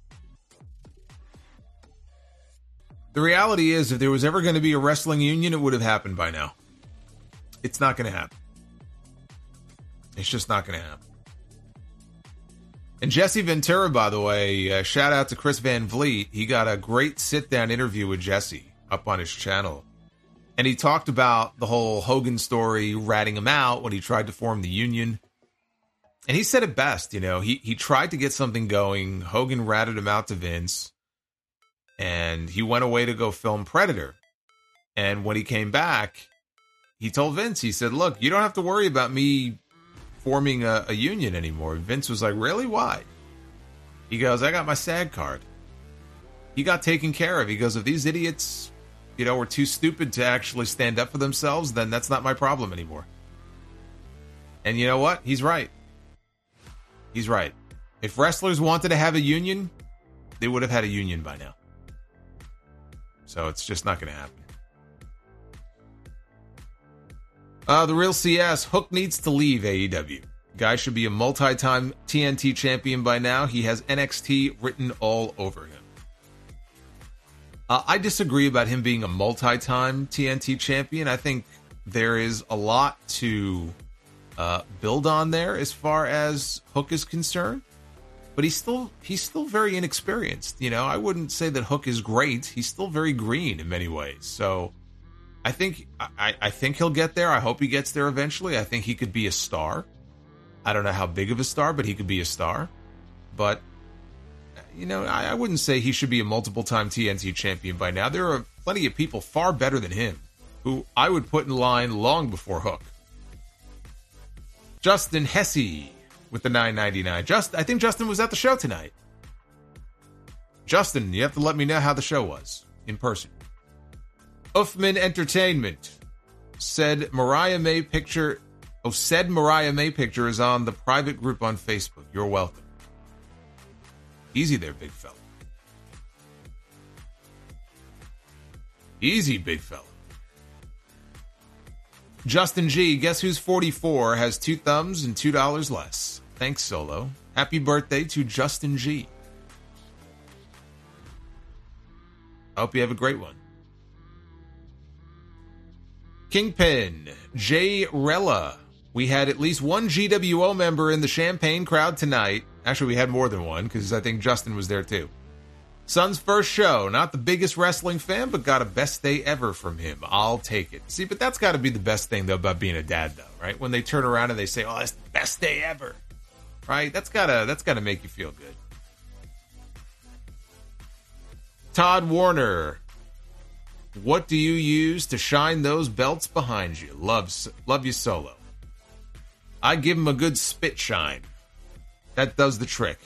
The reality is, if there was ever going to be a wrestling union, it would have happened by now. It's not going to happen. It's just not going to happen. And Jesse Ventura, by the way, uh, shout out to Chris Van Vliet. He got a great sit-down interview with Jesse up on his channel. And he talked about the whole Hogan story, ratting him out when he tried to form the union. And he said it best, you know, he, he tried to get something going. Hogan ratted him out to Vince. And he went away to go film Predator. And when he came back, he told Vince, he said, look, you don't have to worry about me forming a, a union anymore. Vince was like, really? Why? He goes, I got my SAG card. He got taken care of. He goes, if these idiots, you know, were too stupid to actually stand up for themselves, then that's not my problem anymore. And you know what? He's right. He's right. If wrestlers wanted to have a union, they would have had a union by now. So it's just not going to happen. Uh, the Real C S, Hook needs to leave A E W. Guy should be a multi-time T N T champion by now. He has N X T written all over him. Uh, I disagree about him being a multi-time T N T champion. I think there is a lot to uh, build on there as far as Hook is concerned. But he's still he's still very inexperienced. You know, I wouldn't say that Hook is great. He's still very green in many ways. So I think I, I think he'll get there. I hope he gets there eventually. I think he could be a star. I don't know how big of a star, but he could be a star. But, you know, I, I wouldn't say he should be a multiple-time T N T champion by now. There are plenty of people far better than him who I would put in line long before Hook. Justin Hesse with the nine ninety-nine. Just, I think Justin was at the show tonight. Justin, you have to let me know how the show was in person. Uffman Entertainment said Mariah May picture. Oh, said Mariah May picture is on the private group on Facebook. You're welcome. Easy there, big fella. Easy, big fella. Justin G, guess who's forty-four, has two thumbs and two dollars less. Thanks, Solo. Happy birthday to Justin G. I hope you have a great one. Kingpin, Jay Rella. We had at least one G W O member in the Champagne crowd tonight. Actually, we had more than one, because I think Justin was there too. Son's first show. Not the biggest wrestling fan, but got a best day ever from him. I'll take it. See, but that's got to be the best thing, though, about being a dad, though, right? When they turn around and they say, oh, that's the best day ever. Right? That's gotta, that's gotta make you feel good. Todd Warner. What do you use to shine those belts behind you? Love, love you, Solo. I give him a good spit shine. That does the trick.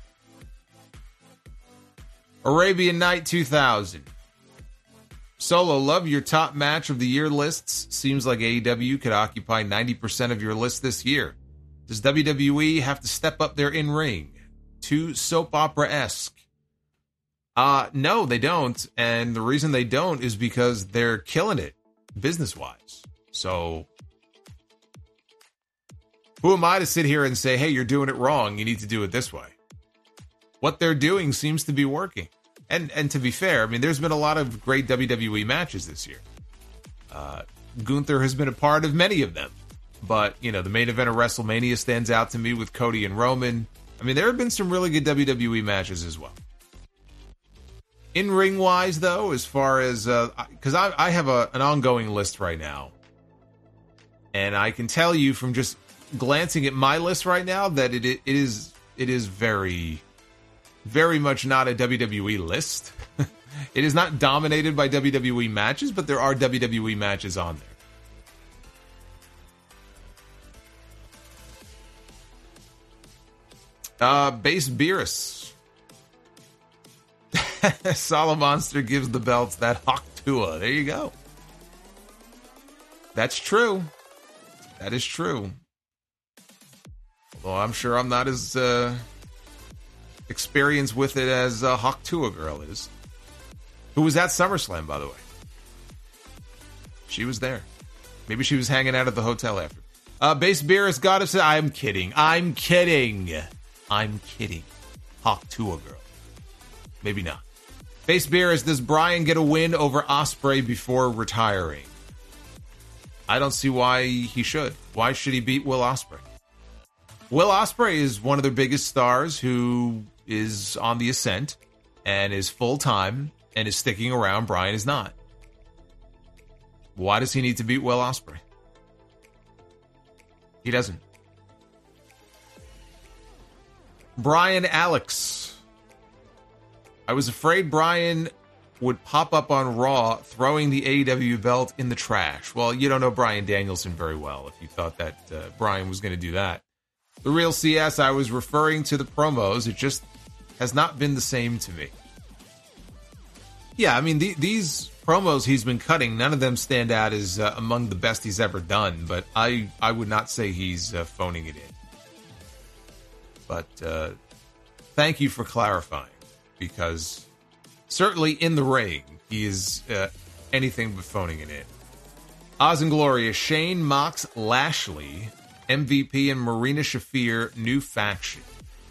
Arabian Night two thousand. Solo, love your top match of the year lists. Seems like A E W could occupy ninety percent of your list this year. Does W W E have to step up their in-ring? Too soap opera-esque? Uh, no, they don't. And the reason they don't is because they're killing it business-wise. So who am I to sit here and say, hey, you're doing it wrong, you need to do it this way? What they're doing seems to be working. And and to be fair, I mean, there's been a lot of great W W E matches this year. Uh, Gunther has been a part of many of them. But, you know, the main event of WrestleMania stands out to me with Cody and Roman. I mean, there have been some really good W W E matches as well. In-ring wise, though, as far as... Because uh, I, I have a, an ongoing list right now. And I can tell you from just glancing at my list right now that it it is it is very, very much not a W W E list. It is not dominated by W W E matches, but there are W W E matches on there. Uh, Base Beerus. Solomonster gives the belts that Hawk Tua. There you go. That's true. That is true. Although I'm sure I'm not as uh, experienced with it as uh, Hawk Tua girl is. Who was at SummerSlam, by the way. She was there. Maybe she was hanging out at the hotel after. Uh, Base Beerus got us. I'm kidding. I'm kidding. I'm kidding. Hawk Tua girl. Maybe not. Base Beerus, does Bryan get a win over Ospreay before retiring? I don't see why he should. Why should he beat Will Ospreay? Will Ospreay is one of their biggest stars who is on the ascent and is full-time and is sticking around. Bryan is not. Why does he need to beat Will Ospreay? He doesn't. Brian Alex. I was afraid Bryan would pop up on Raw throwing the A E W belt in the trash. Well, you don't know Bryan Danielson very well if you thought that uh, Bryan was going to do that. The real C S, I was referring to the promos. It just has not been the same to me. Yeah, I mean, the, these promos he's been cutting, none of them stand out as uh, among the best he's ever done, but I, I would not say he's uh, phoning it in. But uh, thank you for clarifying, because certainly in the ring, he is uh, anything but phoning it in. Oz and Gloria, Shane, Mox, Lashley, M V P, and Marina Shafir, new faction.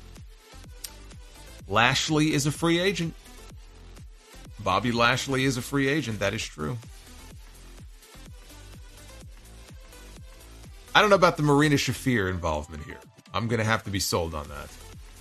Lashley is a free agent. Bobby Lashley is a free agent. That is true. I don't know about the Marina Shafir involvement here. I'm going to have to be sold on that.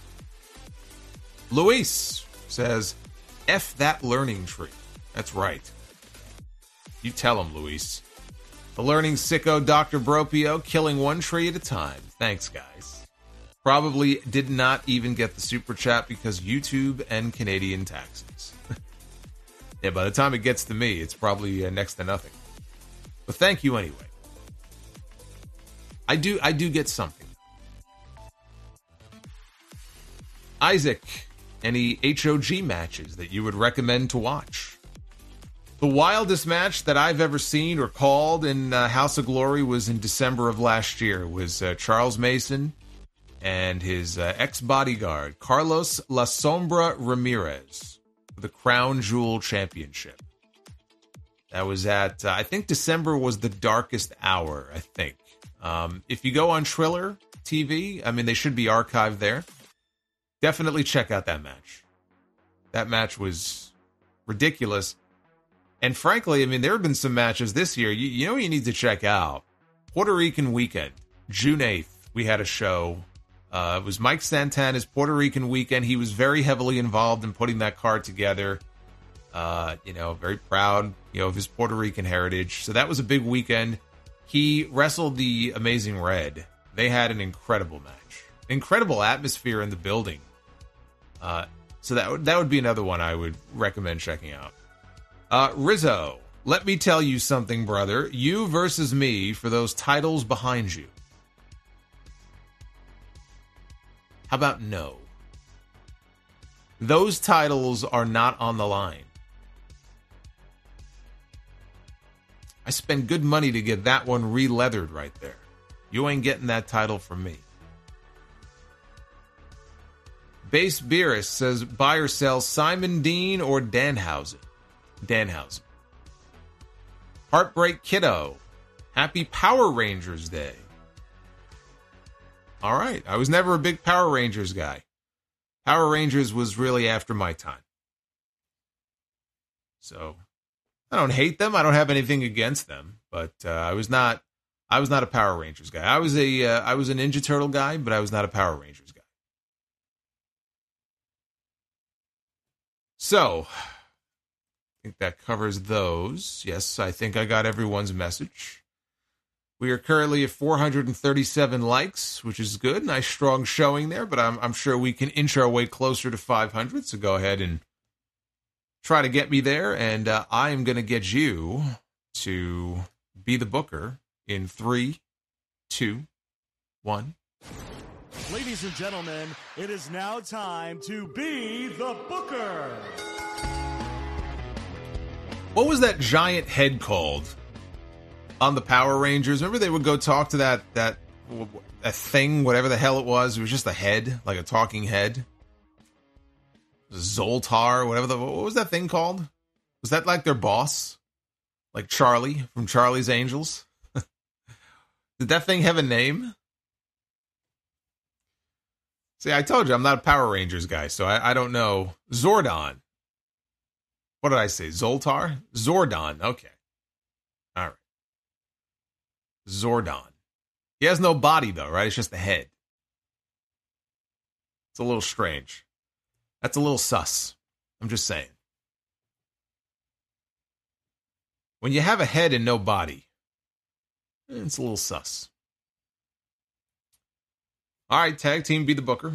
Luis says, F that learning tree. That's right. You tell him, Luis. The learning sicko Doctor Bropio, killing one tree at a time. Thanks, guys. Probably did not even get the super chat because YouTube and Canadian taxes. Yeah, by the time it gets to me, it's probably uh, next to nothing. But thank you anyway. I do, I do get something. Isaac, any H O G matches that you would recommend to watch? The wildest match that I've ever seen or called in uh, House of Glory was in December of last year. It was uh, Charles Mason and his uh, ex-bodyguard, Carlos La Sombra Ramirez, for the Crown Jewel Championship. That was at, uh, I think December was the darkest hour, I think. Um, if you go on Triller T V, I mean, they should be archived there. Definitely check out that match. That match was ridiculous. And frankly, I mean, there have been some matches this year. You, you know what you need to check out? Puerto Rican Weekend. June eighth, we had a show. Uh, it was Mike Santana's Puerto Rican Weekend. He was very heavily involved in putting that card together. Uh, you know, very proud, you know, of his Puerto Rican heritage. So that was a big weekend. He wrestled the Amazing Red. They had an incredible match. Incredible atmosphere in the building. Uh, so that would, that would be another one I would recommend checking out. Uh, Rizzo, let me tell you something, brother. You versus me for those titles behind you. How about no? Those titles are not on the line. I spend good money to get that one re-leathered right there. You ain't getting that title from me. Base Beerus says, buy or sell Simon Dean or Danhausen? Danhausen. Heartbreak Kiddo. Happy Power Rangers Day. All right. I was never a big Power Rangers guy. Power Rangers was really after my time. So, I don't hate them. I don't have anything against them. But uh, I was not I was not a Power Rangers guy. I was a uh, I was a Ninja Turtle guy, but I was not a Power Rangers guy. So, I think that covers those. Yes, I think I got everyone's message. We are currently at four hundred thirty-seven likes, which is good. Nice strong showing there, but I'm, I'm sure we can inch our way closer to five hundred. So go ahead and try to get me there. And uh, I am going to get you to be the booker in three, two, one. Ladies and gentlemen, it is now time to be the booker. What was that giant head called on the Power Rangers? Remember they would go talk to that that that thing, whatever the hell it was. It was just a head, like a talking head. Zoltar, whatever the what was that thing called? Was that like their boss, like Charlie from Charlie's Angels? Did that thing have a name? See, I told you I'm not a Power Rangers guy, so I, I don't know. Zordon. What did I say? Zoltar? Zordon. Okay. All right. Zordon. He has no body, though, right? It's just the head. It's a little strange. That's a little sus. I'm just saying. When you have a head and no body, it's a little sus. All right, tag team, be the booker.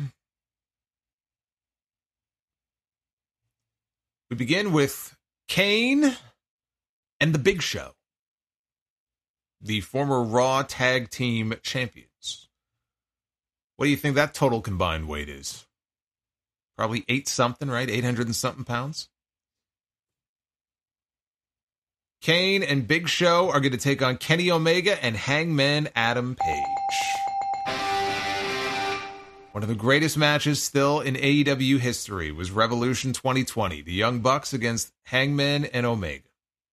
We begin with Kane and the Big Show, the former Raw Tag Team Champions. What do you think that total combined weight is? Probably eight something, right? eight hundred and something pounds. Kane and Big Show are going to take on Kenny Omega and Hangman Adam Page. One of the greatest matches still in A E W history was Revolution twenty twenty, the Young Bucks against Hangman and Omega.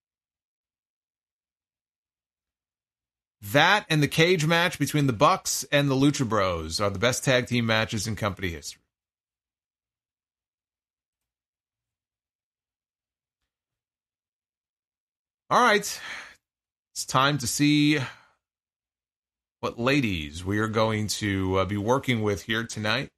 That and the cage match between the Bucks and the Lucha Bros are the best tag team matches in company history. All right, it's time to see what ladies we are going to uh, be working with here tonight.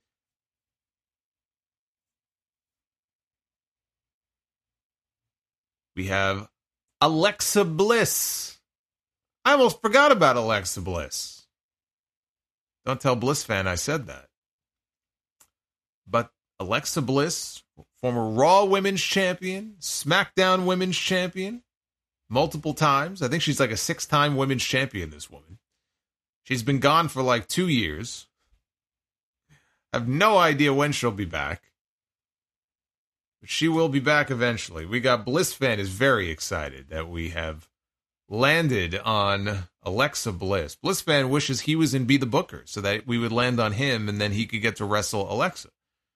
We have Alexa Bliss. I almost forgot about Alexa Bliss. Don't tell Bliss fan I said that. But Alexa Bliss, former Raw Women's Champion, SmackDown Women's Champion, multiple times. I think she's like a six-time Women's Champion, this woman. She's been gone for like two years. I have no idea when she'll be back. But she will be back eventually. We got Bliss fan is very excited that we have landed on Alexa Bliss. Bliss fan wishes he was in Be the Booker so that we would land on him and then he could get to wrestle Alexa.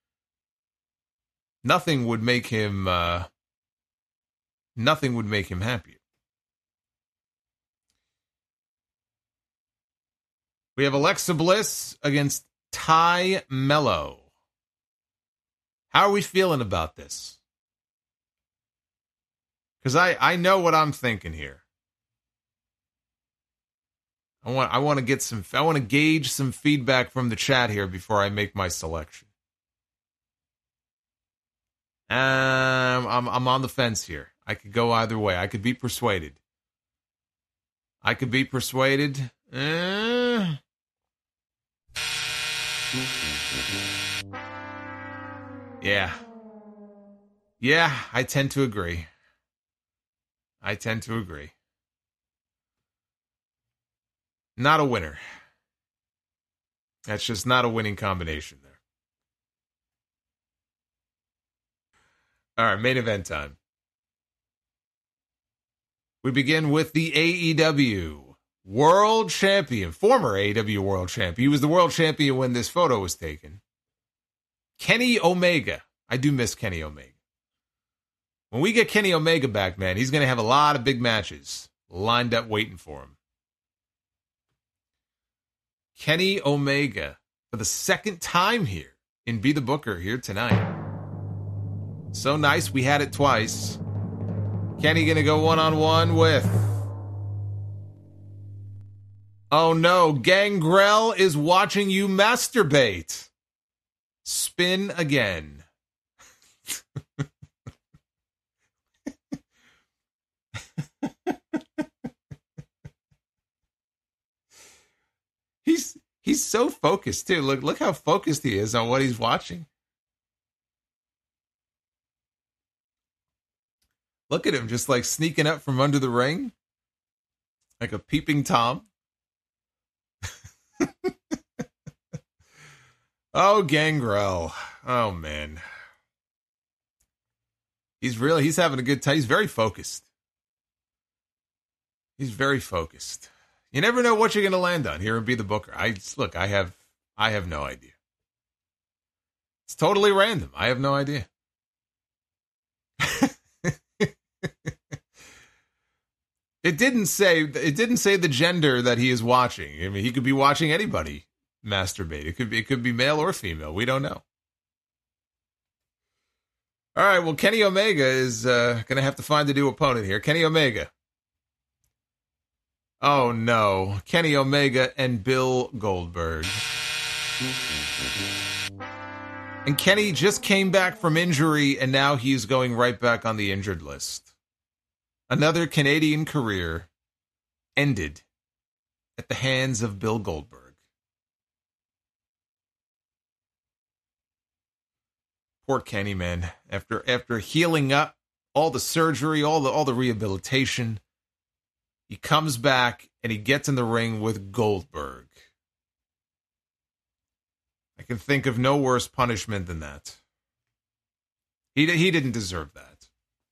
Nothing would make him uh, nothing would make him happier. We have Alexa Bliss against Ty Mello. How are we feeling about this? Because I, I know what I'm thinking here. I want I want to get some I want to gauge some feedback from the chat here before I make my selection. Um, I'm I'm on the fence here. I could go either way. I could be persuaded. I could be persuaded. Uh, Yeah. Yeah, I tend to agree. I tend to agree. Not a winner. That's just not a winning combination there. All right, main event time. We begin with the A E W World Champion, former A E W World Champion. He was the World Champion when this photo was taken. Kenny Omega. I do miss Kenny Omega. When we get Kenny Omega back, man, he's going to have a lot of big matches lined up waiting for him. Kenny Omega for the second time here in Be the Booker here tonight. So nice, we had it twice. Kenny going to go one-on-one with... Oh no, Gangrel is watching you masturbate. Spin again. he's he's so focused too. Look look how focused he is on what he's watching. Look at him just like sneaking up from under the ring. Like a peeping Tom. Oh, Gangrel. Oh, man. He's really, he's having a good time. He's very focused. He's very focused. You never know what you're going to land on here and Be the Booker. I look, I have, I have no idea. It's totally random. I have no idea. It didn't say, it didn't say the gender that he is watching. I mean, he could be watching anybody masturbate. It could be, it could be male or female. We don't know. All right. Well, Kenny Omega is uh, going to have to find a new opponent here. Kenny Omega. Oh no, Kenny Omega and Bill Goldberg. And Kenny just came back from injury, and now he's going right back on the injured list. Another Canadian career ended at the hands of Bill Goldberg. Poor Kenny, man. After after healing up, all the surgery, all the all the rehabilitation, he comes back and he gets in the ring with Goldberg. I can think of no worse punishment than that. He he didn't deserve that.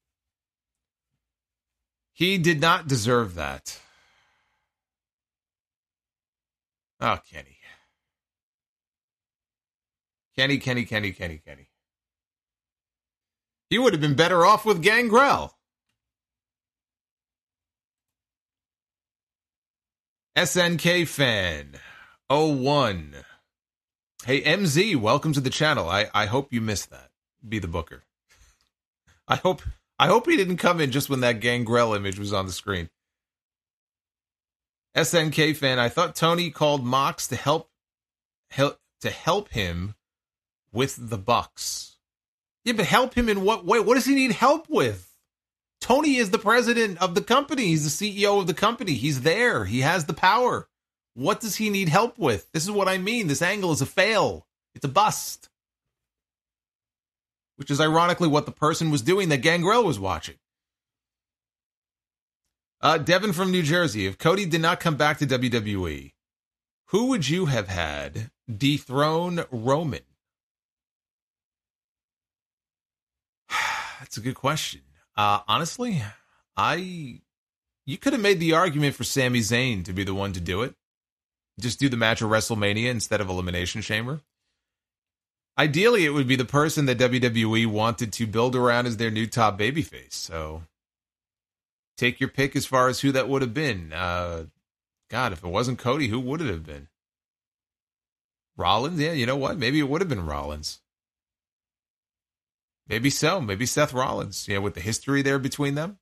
He did not deserve that. Oh, Kenny. Kenny, Kenny, Kenny, Kenny, Kenny. He would have been better off with Gangrel. S N K fan oh one. Hey, M Z, welcome to the channel. I, I hope you missed that. Be the Booker. I hope I hope he didn't come in just when that Gangrel image was on the screen. S N K fan, I thought Tony called Mox to help, help to help him with the Bucks. Yeah, but help him in what way? What does he need help with? Tony is the president of the company. He's the C E O of the company. He's there. He has the power. What does he need help with? This is what I mean. This angle is a fail. It's a bust. Which is ironically what the person was doing that Gangrel was watching. Uh, Devin from New Jersey. If Cody did not come back to W W E, who would you have had dethrone Roman? That's a good question. Uh, honestly, I you could have made the argument for Sami Zayn to be the one to do it. Just do the match at WrestleMania instead of Elimination Chamber. Ideally, it would be the person that W W E wanted to build around as their new top babyface. So take your pick as far as who that would have been. Uh, God, if it wasn't Cody, who would it have been? Rollins? Yeah, you know what? Maybe it would have been Rollins. Maybe so. Maybe Seth Rollins. Yeah, with the history there between them.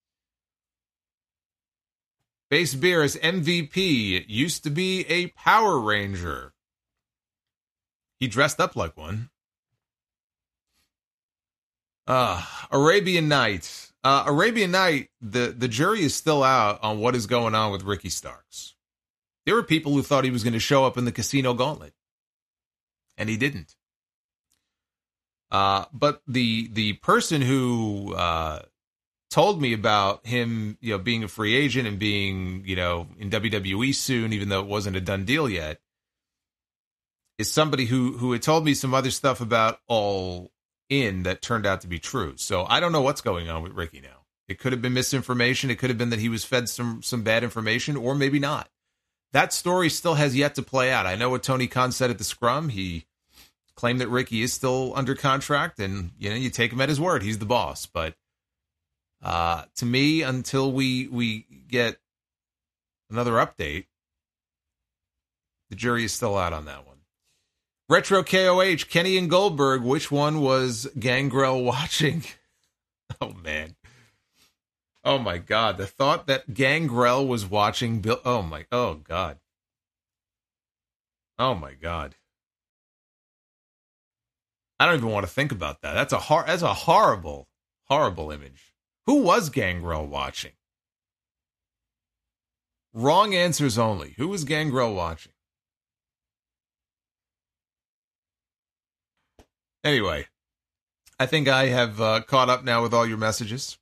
Base Beer's M V P used to be a Power Ranger. He dressed up like one. Uh, Arabian Night. Uh, Arabian Night, the, the jury is still out on what is going on with Ricky Starks. There were people who thought he was going to show up in the Casino Gauntlet. And he didn't. Uh, but the the person who uh, told me about him, you know, being a free agent and being, you know, in W W E soon, even though it wasn't a done deal yet, is somebody who who had told me some other stuff about all in that turned out to be true. So I don't know what's going on with Ricky now. It could have been misinformation. It could have been that he was fed some some bad information, or maybe not. That story still has yet to play out. I know what Tony Khan said at the scrum. He claimed that Ricky is still under contract, and you know, you take him at his word. He's the boss. But uh, to me, until we we get another update, the jury is still out on that one. Retro K O H, Kenny and Goldberg, which one was Gangrel watching? Oh, man. Oh, my God. The thought that Gangrel was watching Bill. Oh, my. Oh, God. Oh, my God. I don't even want to think about that. That's a hor- That's a horrible, horrible image. Who was Gangrel watching? Wrong answers only. Who was Gangrel watching? Anyway, I think I have uh, caught up now with all your messages.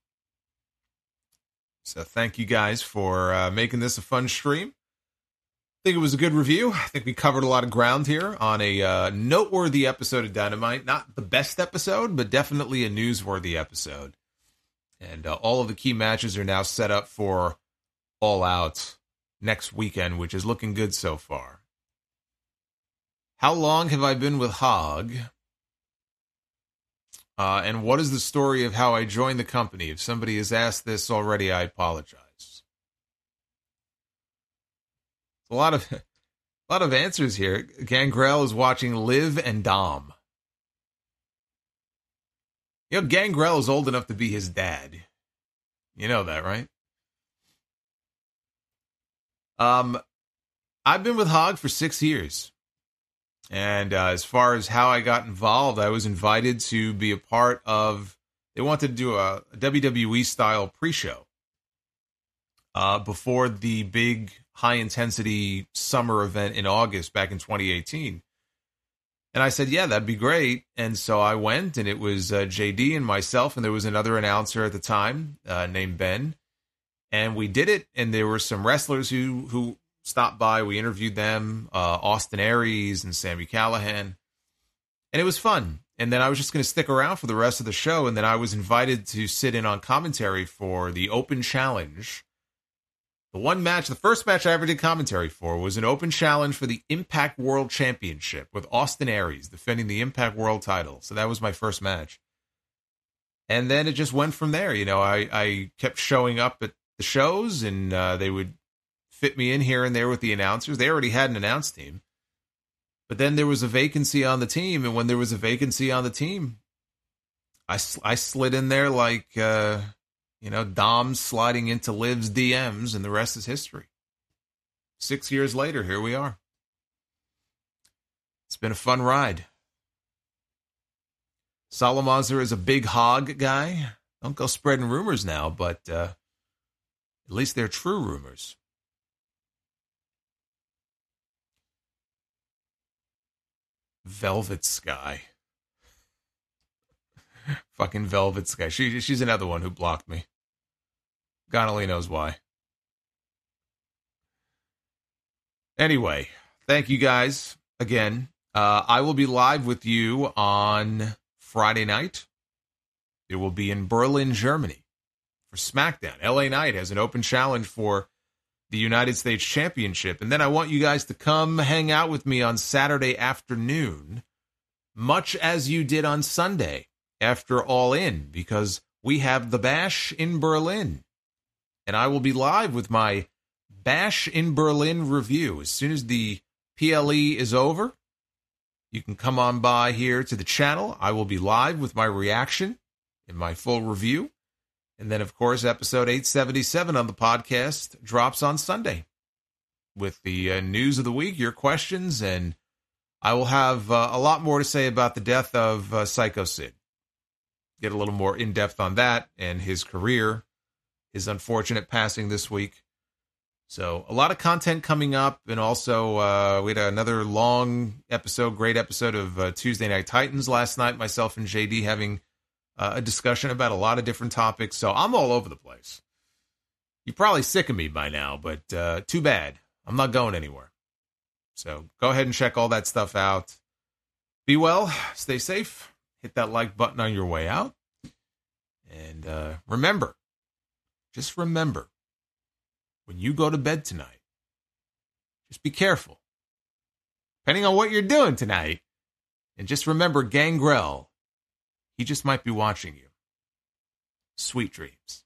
So thank you guys for uh, making this a fun stream. I think it was a good review. I think we covered a lot of ground here on a uh, noteworthy episode of Dynamite. Not the best episode, but definitely a newsworthy episode. And uh, all of the key matches are now set up for All Out next weekend, which is looking good so far. How long have I been with Hog? Uh, and what is the story of how I joined the company? If somebody has asked this already, I apologize. A lot of, a lot of answers here. Gangrel is watching Liv and Dom. You know, Gangrel is old enough to be his dad. You know that, right? Um, I've been with Hog for six years. And uh, as far as how I got involved, I was invited to be a part of, they wanted to do a, a W W E-style pre-show uh, before the big high-intensity summer event in August back in twenty eighteen. And I said, yeah, that'd be great. And so I went, and it was uh, J D and myself, and there was another announcer at the time uh, named Ben. And we did it, and there were some wrestlers who who... stopped by. We interviewed them, uh, Austin Aries and Sami Callihan, and it was fun. And then I was just going to stick around for the rest of the show, and then I was invited to sit in on commentary for the Open Challenge. The one match, the first match I ever did commentary for was an Open Challenge for the Impact World Championship with Austin Aries defending the Impact World title. So that was my first match. And then it just went from there. You know, I, I kept showing up at the shows, and uh, they would fit me in here and there with the announcers. They already had an announce team. But then there was a vacancy on the team, and when there was a vacancy on the team, I, I slid in there like, uh, you know, Dom sliding into Liv's D Ms, and the rest is history. Six years later, here we are. It's been a fun ride. Solomonster is a big Hog guy. Don't go spreading rumors now, but uh, at least they're true rumors. Velvet Sky. Fucking Velvet Sky. She, she's another one who blocked me. God only knows why. Anyway, thank you guys again. Uh, I will be live with you on Friday night. It will be in Berlin, Germany for SmackDown. L A Knight has an open challenge for the United States Championship. And then I want you guys to come hang out with me on Saturday afternoon, much as you did on Sunday after All In, because we have the Bash in Berlin. And I will be live with my Bash in Berlin review. As soon as the P L E is over, you can come on by here to the channel. I will be live with my reaction and my full review. And then, of course, episode eight seventy-seven on the podcast drops on Sunday with the uh, news of the week, your questions, and I will have uh, a lot more to say about the death of uh, Psycho Sid. Get a little more in-depth on that and his career, his unfortunate passing this week. So a lot of content coming up, and also uh, we had another long episode, great episode of uh, Tuesday Night Titans last night, myself and J D having Uh, a discussion about a lot of different topics, so I'm all over the place. You're probably sick of me by now, but uh, too bad. I'm not going anywhere. So go ahead and check all that stuff out. Be well, stay safe, hit that like button on your way out. And uh, remember, just remember, when you go to bed tonight, just be careful, depending on what you're doing tonight. And just remember, Gangrel, he just might be watching you. Sweet dreams.